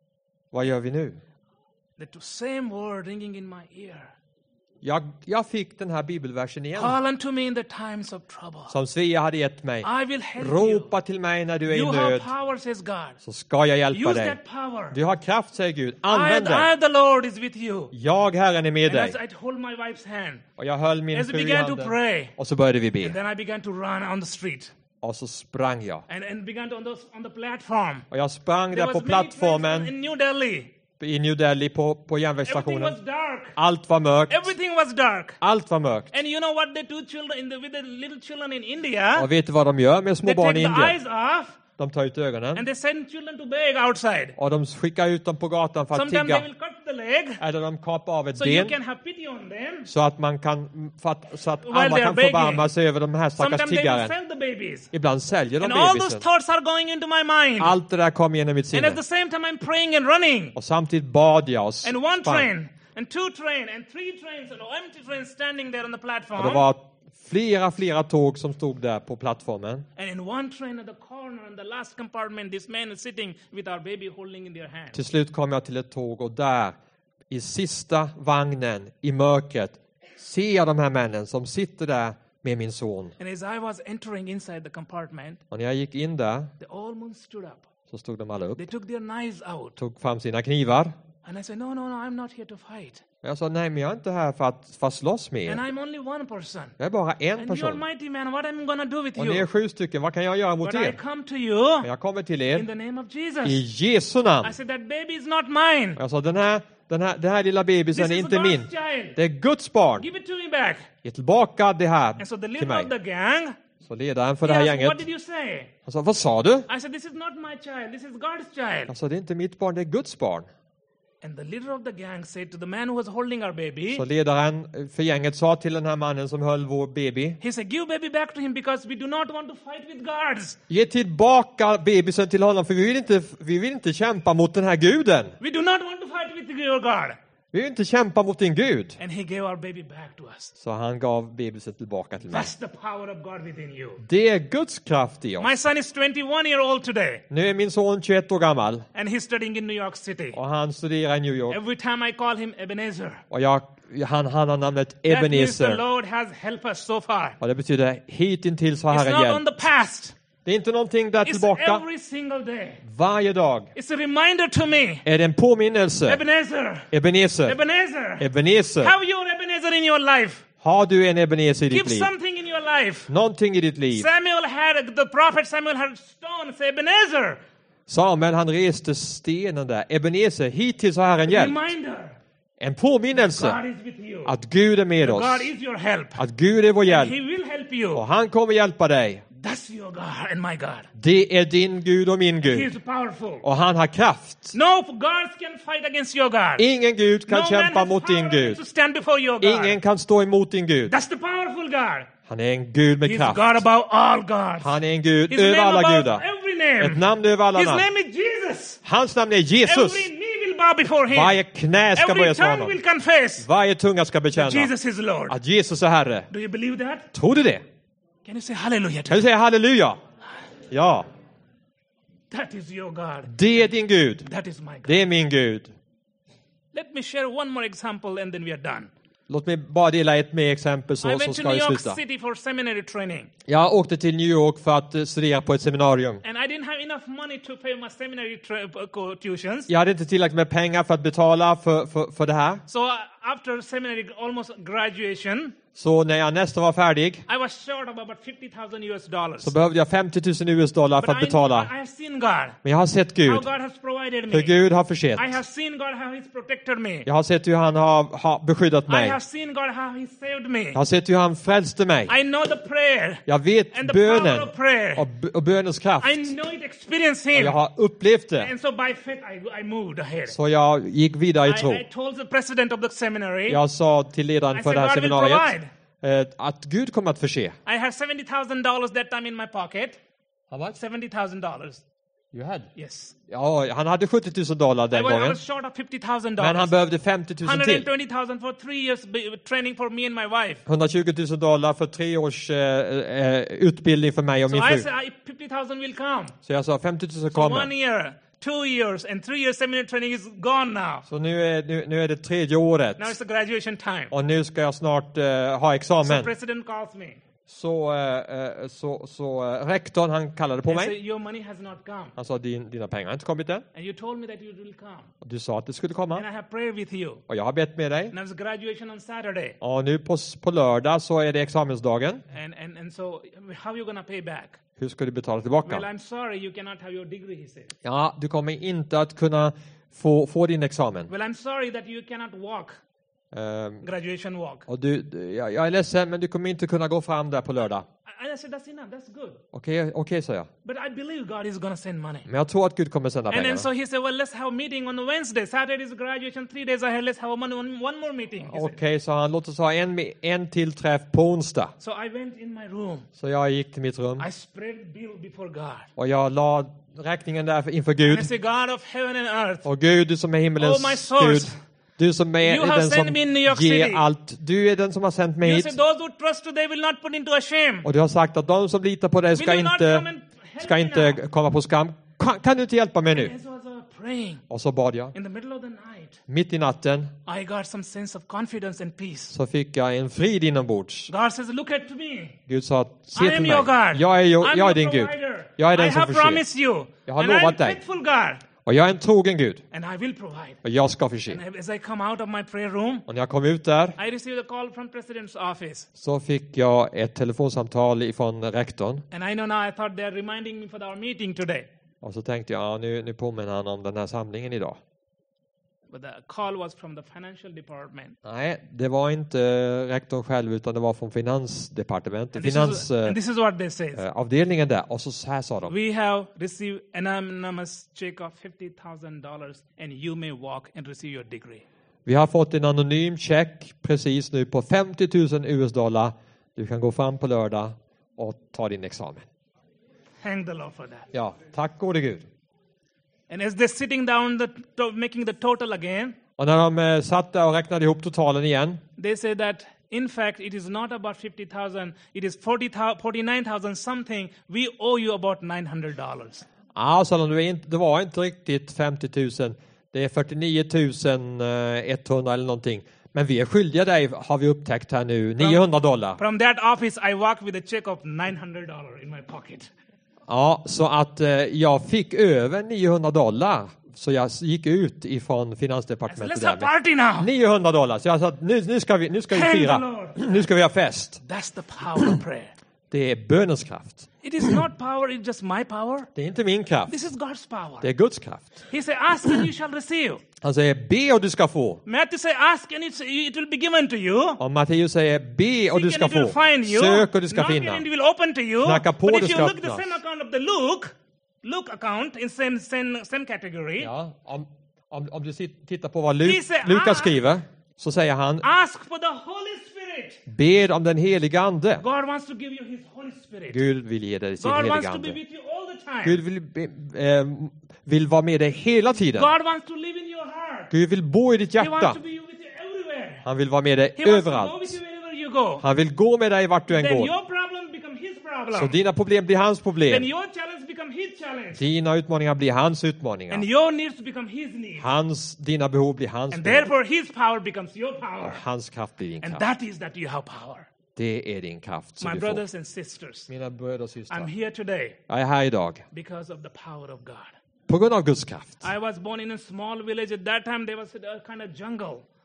Vad gör vi nu? the same word ringing in my ear. Jag, jag fick den här bibelversen igen. Call unto me in the times of trouble. Som Svea hade gett mig. I will help you. Ropa till mig när du är i You have nöd. power, says God. Så ska jag hjälpa Use dig. that power. Du har kraft, säger Gud. I, Använd den. I, the Lord, is with you. Jag, Herren, är med And dig. as I hold my wife's hand, Och jag höll min as we fru i began to handen. pray, Och så började vi and be. then I began to run on the street, Och så sprang jag. and, and began to on, those, on the platform. Och jag sprang There där was på many places plattformen in New Delhi. i New Delhi på, på Everything järnvägsstationen. was dark. Allt var mörkt. Everything was dark. Allt var mörkt. And you know what they do children in the, with the little children in India? Och vet du vad de gör med små They barn take i the Indien? eyes off De tar ut ögonen. and they send children to beg outside. Och de skickar ut dem på gatan för att Sometimes they tigga. will cut the leg Eller de kapar av ett so you ben. can have pity on them. Så att man kan, för att, så att While andra they are kan begging. förbarma sig över de här stackars Sometimes they will tiggaren. sell the babies. Ibland säljer de And all those bebisen. thoughts are going into my mind. Allt det där kom genom mitt And at sinne. the same time I'm praying and running. Och samtidigt bad jag oss. And one train, and two train, and three trains, and empty trains standing there on the Och det platform. var flera, flera tåg som stod där på plattformen. And in one train at the corner, in the last compartment, this man is sitting with our baby holding in their hand. Till slut kom jag till ett tåg och där, i sista vagnen, i mörkret, ser jag de här männen som sitter där med min son. And as I was entering inside the compartment, Och när jag gick in där they almost stood up. så stod de alla upp, They took their knives out. tog fram sina knivar. And I said, no, no, no, I'm not here to fight. Och jag sa, nej men jag är inte här för att, för att slåss med And er. I'm only one person. Jag är bara en And you're person. mighty man, what am I going to do with Och ni är you? sju stycken, vad kan jag göra mot But I er? come to you Men jag kommer till in er the name of i Jesus. Jesu namn. I said, that baby is not mine. Och jag sa, den här, den här, den här lilla bebisen This är is inte God's min. child. Det är Guds barn. Give it to me back. Ge tillbaka det här And so the till leader of mig. the gang, Så ledaren för he det här asked, what gänget, did you say? han sa, vad sa du? I said, this is not my child, this is God's child. Jag sa, det är inte mitt barn, det är Guds barn. And the leader of the gang said to the man who was holding our baby, Så ledaren för gänget sa till den här mannen som höll vår baby, he said, give baby back to him because we do not want to fight with guards. ge tillbaka bebisen till honom för vi vill inte, vi vill inte kämpa mot den här guden. We do not want to fight with your God. Vi vill inte kämpa mot din Gud. And he gave our baby back to us. Så han gav bebisen tillbaka till mig. That's the power of God within you. Det är Guds kraft i oss. My son is twenty-one year old today, Nu är min son tjugoett år gammal and he's studying in New York City. och han studerar i New York. Every time I call him Ebenezer, Och jag, han, han har namnet that means the Ebenezer. Lord has helped us so far. Och det betyder hitintills har It's Herren not on hjälpt. the past. Det är inte någonting där It's tillbaka. every single day. Varje dag It's a reminder to me. är det en påminnelse. Ebenezer. Ebenezer. Ebenezer. Ebenezer. Have you an Ebenezer in your life? Har du en Ebenezer i ditt Give liv? something in your life. Någonting i ditt liv. Samuel had, the prophet Samuel had stone, say Ebenezer. Samuel han reste stenen där. Ebenezer, hittills har Herren hjälpt. Reminder. En påminnelse God is with you. att Gud är med oss. God is your help. Att Gud är vår He hjälp. will help Och you. han kommer hjälpa dig. That's your God and my God. Det är din Gud och min He Gud. is powerful. Och han har kraft. No gods can fight against your God. Ingen Gud kan No man kämpa has mot din power Gud. to stand before your God. Ingen kan stå emot din Gud. That's the powerful God. Han är en Gud med He's kraft. God above all gods. Han är en Gud His över name alla above gudar. every name. Ett namn över alla His namn. name is Jesus. Hans namn är Jesus. Every knee will bow before him. Varje knä ska Every böjas för tongue honom. will confess Varje tunga ska that bekänna Jesus is Lord. att Jesus är Herre. Do you believe that? Tror du det? Can you say hallelujah to Kan du säga halleluja? Ja, That is your God. det är din Gud. That is my God. Det är min Gud. Let me share one more example and then we are done. Låt mig bara dela ett mer exempel I så, så went to ska New vi York sluta. City for seminary training. Jag åkte till New York för att eh, studera på ett seminarium. And I didn't have enough money to pay my seminary tra- uh, co- tuitions. Jag hade inte tillräckligt med pengar för att betala för, för, för det här. So I, after seminary, almost graduation, Så när jag nästan var färdig I was short of about fifty thousand U S dollars. så behövde jag femtio tusen U S dollar för But att I, betala. I have seen God, Men jag har sett how Gud, God has provided hur me. Gud har försett. I have seen God, how He's protected me. Jag har sett hur han har, har beskyddat I mig. have seen God, how He saved me. Jag har sett hur han frälste mig. I know the prayer Jag vet and the power bönen of prayer. och, b- och bönens kraft. I know it, experienced Och Him. jag har upplevt det. And so by faith, I, I moved ahead. Så jag gick vidare i tro. I, I told the president of the seminary, Jag sa till ledaren I för said, det här God will seminariet provide. eh, att Gud kommer att förse. I had seventy thousand dollars that time in my pocket. How much? seventy thousand dollars. You had? Yes. Ja, han hade sjuttio tusen dollar I den was, I gången. was short of fifty thousand Men han dollars. behövde femtio tusen till. one hundred twenty thousand for three years b- training for me and my wife. hundratjugo tusen dollar för tre års eh, eh, utbildning för mig och So min I fru. said, I- fifty thousand will come. Så jag sa femtio tusen So one kommer. year, two years, and three years seminary training is gone now. Så nu är, nu, nu är det tredje året. Now it's the graduation time. Och nu ska jag snart eh, ha So examen. president calls me. Så, eh, eh, så, så eh, rektorn han kallade på I said, mig. your money has not come. Han sa Din, dina pengar har inte kommit än. And you told me that you will come. Och du sa att det skulle And komma. I have prayer with you. Och jag har bett med dig. And it's graduation on Saturday. Och nu på, på lördag så är det examensdagen. And, and, and so how are you going to pay back? Hur ska du betala Well, tillbaka? I'm sorry, you cannot have your degree, he said. Ja, du kommer inte att kunna få, få din examen. Well, I'm sorry that you cannot walk, Ehm, graduation walk. och du, du- jag, jag är ledsen, men du kommer inte kunna gå fram där på lördag. And I said, that's enough, that's good. Okej, okej, sa jag. But I believe God is going to send money. Men jag tror att Gud kommer sända And then pengarna. so he said, well, let's have a meeting on the Wednesday. Saturday is graduation, three days ahead, let's have one, one, one more meeting. he said. Okej, sa han. Låt oss ha en, en till träff på onsdag. So I went in my room. Så jag gick till mitt rum I spread bill before God. och jag la räkningen där inför And I Gud. said, God of heaven and earth, Och Gud, du som är himmelens Oh, my source. Gud. Du som är You have den sent som me in New York ger City. allt. Du är den som har sänt mig you hit. said those who trust you, they will not put into a shame. Och du har sagt att de som litar på dig ska Will you not inte, come and help ska me inte now? komma på skam. Kan, kan du inte hjälpa mig nu? And so I was praying Och så bad jag. in the middle of the night. Mitt i natten I got some sense of confidence and peace. så fick jag en frid inombords. God says, look at me. Gud sa, I se till am mig. your God. Jag är, ju- I'm jag är your din Gud. provider. Jag är I den som have förser. promised you. Jag har And I'm lovat dig. faithful God. Och jag är en trogen Gud. And I will provide. Och jag ska förse. And as I come out of my prayer room, Och när jag kom ut där I received a call from president's office. så fick jag ett telefonsamtal ifrån rektorn. And I know now, I thought they're reminding me for our meeting today. Och så tänkte jag, ja, nu, nu påminner han om den här samlingen idag. But the call was from the financial department. Nej, det var inte eh, rektorn själv utan det var från finansdepartementet, And this, is, and finansavdelningen this is what they say. eh, avdelningen där. Och så här sa de. We have received an anonymous check of fifty thousand dollars and you may walk and receive your degree. Vi har fått en anonym check precis nu på femtio tusen U S dollar. Du kan gå fram på lördag och ta din examen. Thank the Lord for that. Ja, tack gode Gud. And as they're sitting down, the, to, making the total again, Och när de eh, satt där och räknade ihop totalen igen they say that in fact it is not about fifty thousand, it is forty-nine thousand something. We owe you about nine hundred dollars. Ja, sa de, det var inte, det var inte riktigt femtio tusen. Det är fyrtionio tusen etthundra eller någonting. Men vi är skyldiga dig, har vi upptäckt här nu, niohundra dollar. From that office, I walked with a check of nine hundred dollars in my pocket. Ja, så att eh, jag fick över niohundra dollar. Så jag gick ut ifrån I said, finansdepartementet let's där have med party now. niohundra dollar. Så jag sa att nu, nu ska vi, nu ska vi Thank the fira. Lord. Nu ska vi ha fest. That's the power of prayer. Det är bönens kraft. It is not power, it's just my power. Det är inte min kraft. This is God's power. Det är Guds kraft. He said, ask and you shall receive. Han säger be och du ska få. Matthew say, ask and it's, it will be given to you. Och Matteus säger be och du Seek ska and it will få. find you. Sök och du ska Knock finna. and it will open to you. Knacka på, But det if you ska look at the öppnas. same account of the Luke, Luke account in same, same, same category, Ja, om, om, om du sit- tittar på vad He Lu- said, Lukas "Ah." skriver så säger han ask for the Holy Spirit. bed om den heliga ande. God wants to give you His Holy Spirit. Gud vill ge dig sin God heliga wants to be ande. with you all the time. Gud vill, be- eh, vill vara med dig hela tiden. God wants to live in your heart. Gud vill bo i ditt He wants hjärta. to be with you everywhere. Han vill vara med dig He wants to go överallt. with you wherever you go. Han vill gå med dig vart du än Then går. your problem become His problem. Så dina problem blir hans Then problem. your challenge become His challenge. Dina utmaningar blir hans And utmaningar. your needs become His needs. Hans, dina behov blir hans And behov. therefore His power becomes your power. Hans kraft blir din And kraft. that is that you have power. Det är din kraft som My du får. brothers and sisters, Mina bröder och I'm systrar. here today Jag är här idag because of the power of God. på grund av Guds kraft. I was born in a small village. At that time, there was a kind of jungle.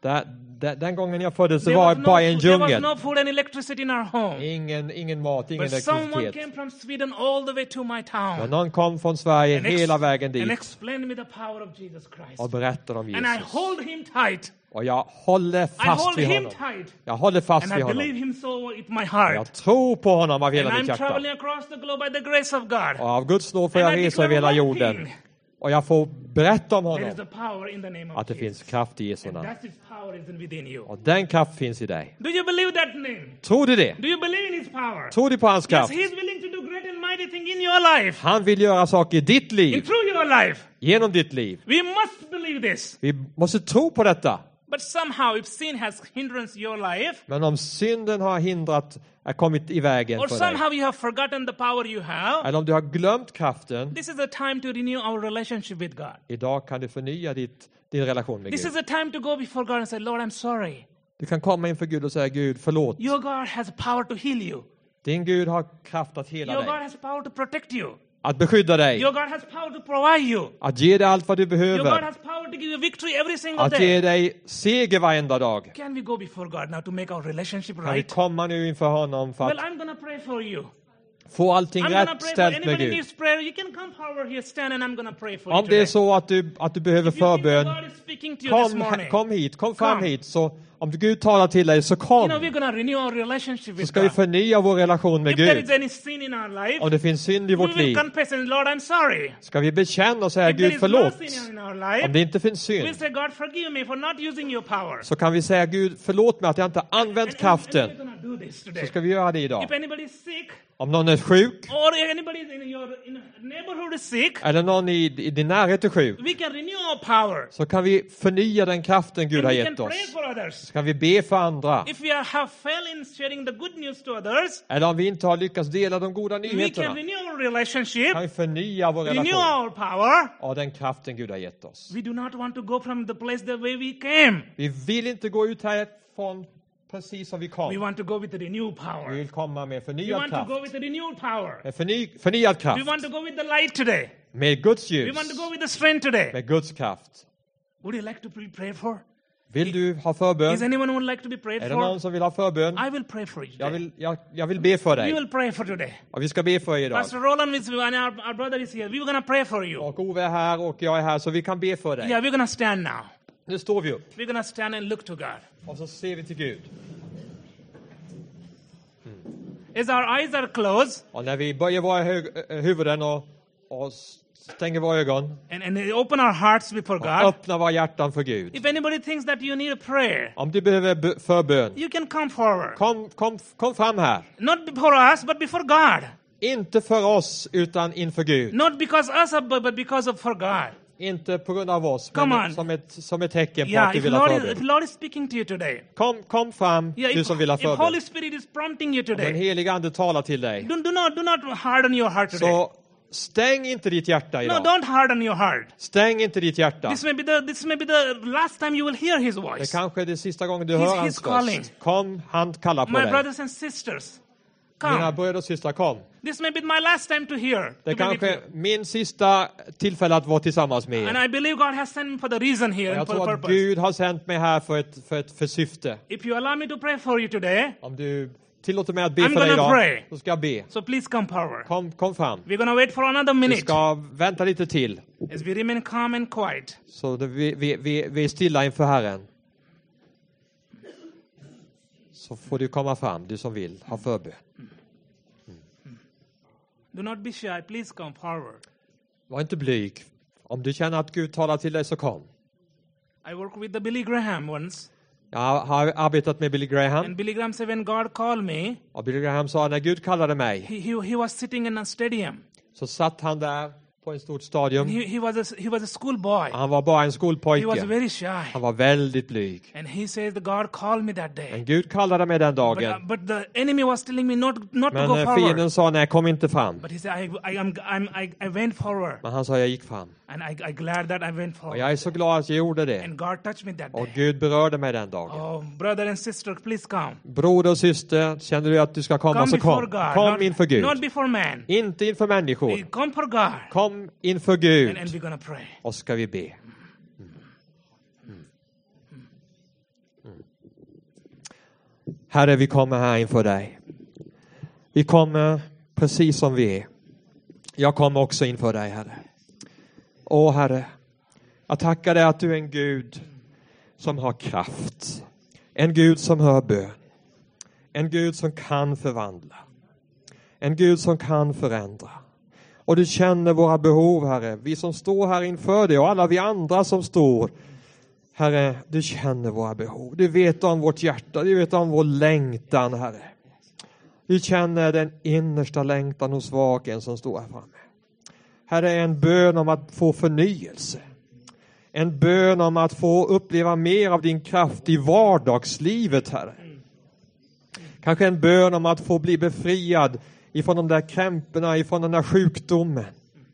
Där, där, den gången jag föddes så There var was, jag no, bara i en there was djungel. no food and electricity in our home. Ingen, ingen mat, ingen But someone elektricitet. came from Sweden all the way to my Men town någon kom från Sverige and, ex- hela vägen and dit explained me the power of Jesus Christ. och berättade om And I Jesus. hold him tight. Och jag håller I fast hold vid him honom. tight. Jag håller fast And I vid believe honom. him so with my Och heart. jag tror på honom av And hela I'm mitt hjärta. traveling across the globe by the grace of God. Och av Guds nåd får jag And I resa över declare hela one jorden. thing. Och jag får berätta om There is honom. a power in the name of Att det Jesus. finns kraft i Jesu And namn. that's his power is within you. Och den kraft finns i dig. Do you believe that name? Tror du det? Do you believe in his power? Tror du på hans Yes, kraft? he's willing to do great and mighty thing in your life. Han vill göra saker i ditt In liv, through your life. genom ditt liv. We must believe this. Vi måste tro på detta. But somehow if sin has hindrance your life, Men om synden har hindrat, är kommit i vägen or för dig, somehow you have forgotten the power you have, eller om du har glömt kraften, this is a time to renew our relationship with God. idag kan du förnya ditt, din relation med This Gud. is a time to go before God and say, Lord, I'm sorry. Du kan komma inför Gud och säga, Gud, förlåt. Your God has power to heal you. Din Gud har kraft att hela Your God dig, has power to protect you. att beskydda dig, Your God has power to provide you. att ge dig allt vad du Your God behöver, has power to give you victory every single att ge day. dig seger varenda dag. Can we go before God now to make our relationship Kan vi right? komma nu inför honom för Well, att I'm going to pray for you. få allting I'm going to rätt pray for ställt med anybody Gud. needs prayer. You can come forward here, stand, and I'm going to pray for you Om det är today. så att du, att du behöver If you think förbön, God is speaking to you this kom, morning, kom hit, kom fram Come. hit. Så om Gud talar till dig, så you kom. know, we're going to renew our relationship Så with ska vi God. förnya vår relation med If there is Gud. any sin in our life, Om det finns synd i we vårt will liv, confess and Lord, I'm sorry. ska vi bekänna och säga, If there Gud is förlåt. no sin in our Om life, det inte finns we'll synd, say, God, forgive me for not using your power. så kan vi säga, Gud förlåt mig att jag inte And, använt and, and kraften. we're going to do this Så today. ska vi göra det idag. If anybody is sick, Om någon är sjuk, or anybody in your in neighborhood is sick, eller någon i, i din närhet är sjuk, we can renew our power. så kan vi förnya den kraften Gud And har we can gett pray oss. for others. Så kan vi be för andra. If we are, have failed in sharing the good news to others, Eller om vi inte har lyckats dela de goda we can nyheterna, renew our relationship, kan vi förnya vår renew relation our power. av den kraften Gud har gett oss. We do not want to go from the place the way we came. Vi vill inte gå ut härifrån precis som vi We kom. want to go with the renewed Vi power. vill komma med We förnyad want to kraft. go with the renewed power. Med förny, förnyad We kraft. want to go with the light today. Med Guds We ljus. want to go with the strength today. Med Guds kraft. Would you like to be prayed for? Vill du ha Is förbön? anyone who would like to be prayed Är det någon for? som vill ha förbön? I will pray for you Jag today. vill, jag, jag vill be för We dig. will pray for today. Och vi ska be för dig idag. Pastor Roland is, and our, our brother is here. We were going to pray for you. Och Ove är här och jag är här, så vi kan be för dig. Yeah, we're going to stand now. Nu står vi upp We're going to stand and look to God. och så ser vi till Gud. As our eyes are closed Och när vi böjer våra hög, äh, huvuden och, och stänger våra ögon and, and open our hearts before och God, öppnar våra hjärtan för Gud. if anybody thinks that you need a prayer, Om du behöver b- förbön, you can come forward. kom, kom, kom fram här. Not before us, but before God. Inte för oss, utan inför Gud. Not because us, but but because of for God. Inte på grund av oss, Come men on. som ett, som ett tecken på Yeah, att du if vill ha Lord, is, if förbön. Lord is speaking to you today, Kom, kom fram, yeah, du if, som vill ha if Holy förbön. Spirit is prompting you Den today, heliga Ande talar till dig. do, do not do not harden your heart today. Så stäng inte ditt hjärta No, idag. don't harden your heart. Stäng inte ditt hjärta. This may be the this may be the last time you will hear His Det voice. kanske är det sista gången du He's- hör he's hans calling. röst. Kom, han kallar på My dig. brothers and sisters, Mina come. bröder och systrar, kom. This may be my last time to hear. Det to be with kanske you. är min sista tillfälle att vara tillsammans med And er. I believe God has sent me for the reason here Och and jag for a tror att purpose. Gud har sänt mig här för ett, för ett för syfte. If you allow me to pray for you today, Om du tillåter mig att be I'm för dig gonna idag, pray. så ska jag be. so please come forward. Kom, kom fram. We're going to wait for another Vi minute ska vänta lite till. as we remain calm and quiet. Så det, vi, vi, vi, vi är stilla inför Herren. Så får du komma fram, du som vill ha förbön. Do not be shy. Please come forward. Var inte blyg. Om du känner att Gud talar till dig, så kom. I worked with the Billy Graham once. Jag har arbetat med Billy Graham. And Billy Graham said, when God called me, Och Billy Graham sa, när Gud kallade mig, he, he, he was sitting in a stadium. så satt han där på en stort stadium. He, he, was a, he was a schoolboy. Han var bara en He was skolpojke. very shy. Han var väldigt blyg. And he says, the God called me that Men day. Gud kallade mig den But, uh, dagen. but the enemy was telling me not, not to Men go eh, forward. fienden sa, nej, kom inte fram. But he said, I, I, am, I'm, I, I went forward. Men han sa, jag gick fram. And I, I'm glad that I went Och forward. jag är så glad att jag gjorde det. And God touched me that Och day. Gud berörde mig den dagen. Oh, brother and sister, please come. Broder och syster, känner du att du ska komma, Come så before kom. God. Kom not, inför Gud. not before man. Inte inför människor. Come for God. Kom inför And, Gud. and we're going to pray. Och ska vi be. Herre, vi kommer här inför dig. Vi kommer precis som vi är. Jag kommer också inför dig, Herre. Åh, Herre, jag tackar dig att du är en Gud som har kraft. En Gud som hör bön. En Gud som kan förvandla. En Gud som kan förändra. Och du känner våra behov, Herre. Vi som står här inför dig och alla vi andra som står. Herre, du känner våra behov. Du vet om vårt hjärta. Du vet om vår längtan, Herre. Du känner den innersta längtan hos var och en som står här framme. Herre, en bön om att få förnyelse. En bön om att få uppleva mer av din kraft i vardagslivet, Herre. Kanske en bön om att få bli befriad ifrån de där krämporna, ifrån den där sjukdomen.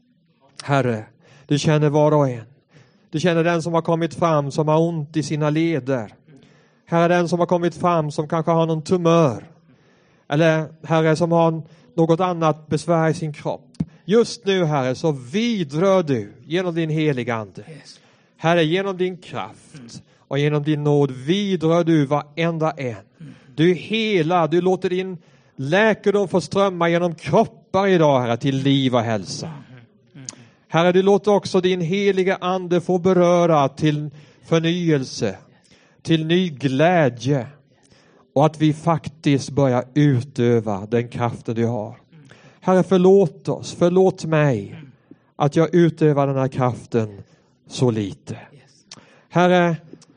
Herre, du känner var och en. Du känner den som har kommit fram som har ont i sina leder. Herre, den som har kommit fram som kanske har någon tumör. Eller Herre, som har något annat besvär i sin kropp. Just nu, Herre, så vidrör du genom din heliga ande. Herre, genom din kraft och genom din nåd vidrör du varenda en. Du hela, du låter din läkedom få strömma genom kroppar idag, Herre, till liv och hälsa. Herre, du låter också din heliga ande få beröra till förnyelse, till ny glädje. Och att vi faktiskt börjar utöva den kraften du har. Herre, förlåt oss, förlåt mig att jag utövar den här kraften så lite. Herre,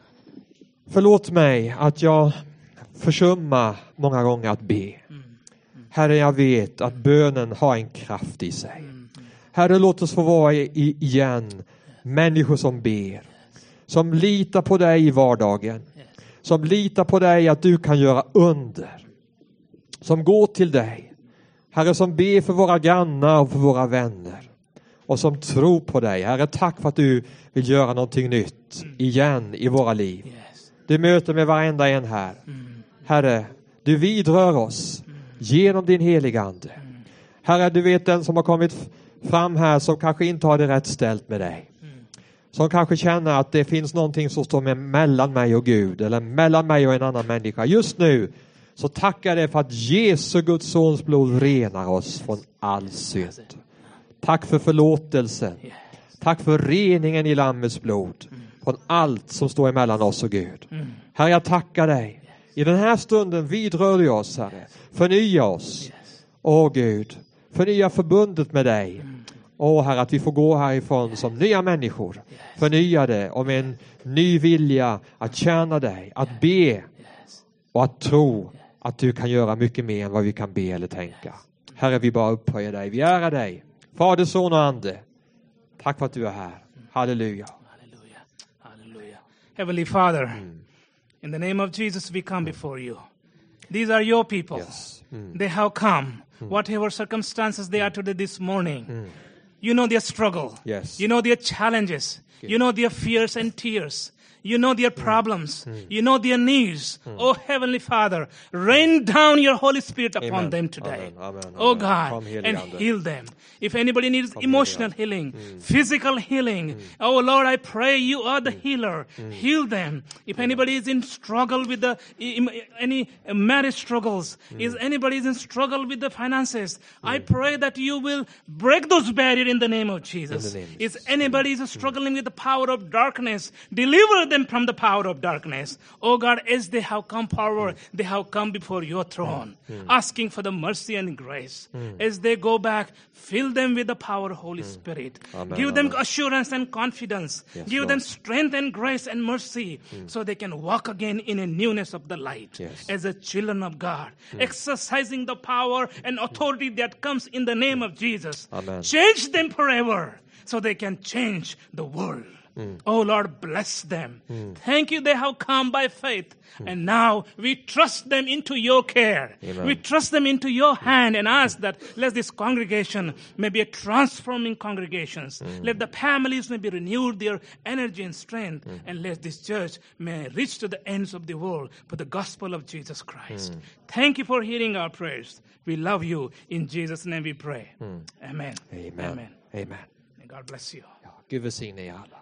förlåt mig att jag försummar många gånger att be. Herre, jag vet att bönen har en kraft i sig. Herre, låt oss få vara i, igen människor som ber. Som litar på dig i vardagen. Som litar på dig att du kan göra under. Som går till dig. Herre, som ber för våra grannar och för våra vänner. Och som tror på dig. Herre, tack för att du vill göra någonting nytt igen i våra liv. Du möter med varenda en här. Herre, du vidrör oss genom din heliga ande. Herre, du vet den som har kommit fram här som kanske inte har det rätt ställt med dig. Som kanske känner att det finns någonting som står med mellan mig och Gud. Eller mellan mig och en annan människa. Just nu så tackar jag dig för att Jesu Guds sons blod renar oss från all synd. Tack för förlåtelsen. Tack för reningen i Lammets blod. Från allt som står emellan oss och Gud. Herre, jag tackar dig. I den här stunden vidrör du oss, Herre. Förnya oss. Åh Gud. Förnya förbundet med dig. Åh Herre, att vi får gå härifrån som nya människor. Förnyade och med en ny vilja att tjäna dig. Att be. Och att tro att du kan göra mycket mer än vad vi kan be eller tänka. Herre, vi bara upphöjer dig. Vi ärar dig. Fader, son och ande. Tack för att du är här. Halleluja. Hallelujah. Hallelujah. Heavenly Father, mm. in the name of Jesus we come before you. These are your people. Yes. Mm. They have come. Mm. Whatever circumstances they are today this morning. Mm. You know their struggle. Yes. You know their challenges. Yes. You know their fears and tears. You know their problems. Mm. You know their needs. Mm. Oh, Heavenly Father, rain down your Holy Spirit upon Amen. them today. Amen. Amen. Oh, God, and heal them. If anybody needs Come emotional healing, mm. physical healing, mm. oh, Lord, I pray you are the mm. healer. Mm. Heal them. If mm. anybody is in struggle with the any marriage struggles, mm. is anybody is in struggle with the finances, mm. I pray that you will break those barriers in the name of Jesus. Name of is Jesus. Anybody is struggling mm. with the power of darkness, deliver them from the power of darkness. Oh God, as they have come forward, mm. they have come before your throne, mm. asking for the mercy and grace. Mm. As they go back, fill them with the power of Holy mm. Spirit. Amen, Give them amen. assurance and confidence. Yes, Give Lord. them strength and grace and mercy mm. so they can walk again in a newness of the light yes. as a children of God, mm. exercising the power and authority that comes in the name of Jesus. Amen. Change them forever so they can change the world. Mm. Oh Lord, bless them. Mm. Thank you they have come by faith. Mm. And now we trust them into your care. Amen. We trust them into your hand and ask that let this congregation may be a transforming congregations. Mm. Let the families may be renewed their energy and strength. Mm. And let this church may reach to the ends of the world for the gospel of Jesus Christ. Mm. Thank you for hearing our prayers. We love you. In Jesus' name we pray. Mm. Amen. Amen. Amen. Amen. May God bless you. Ja, Gud välsigne er alla.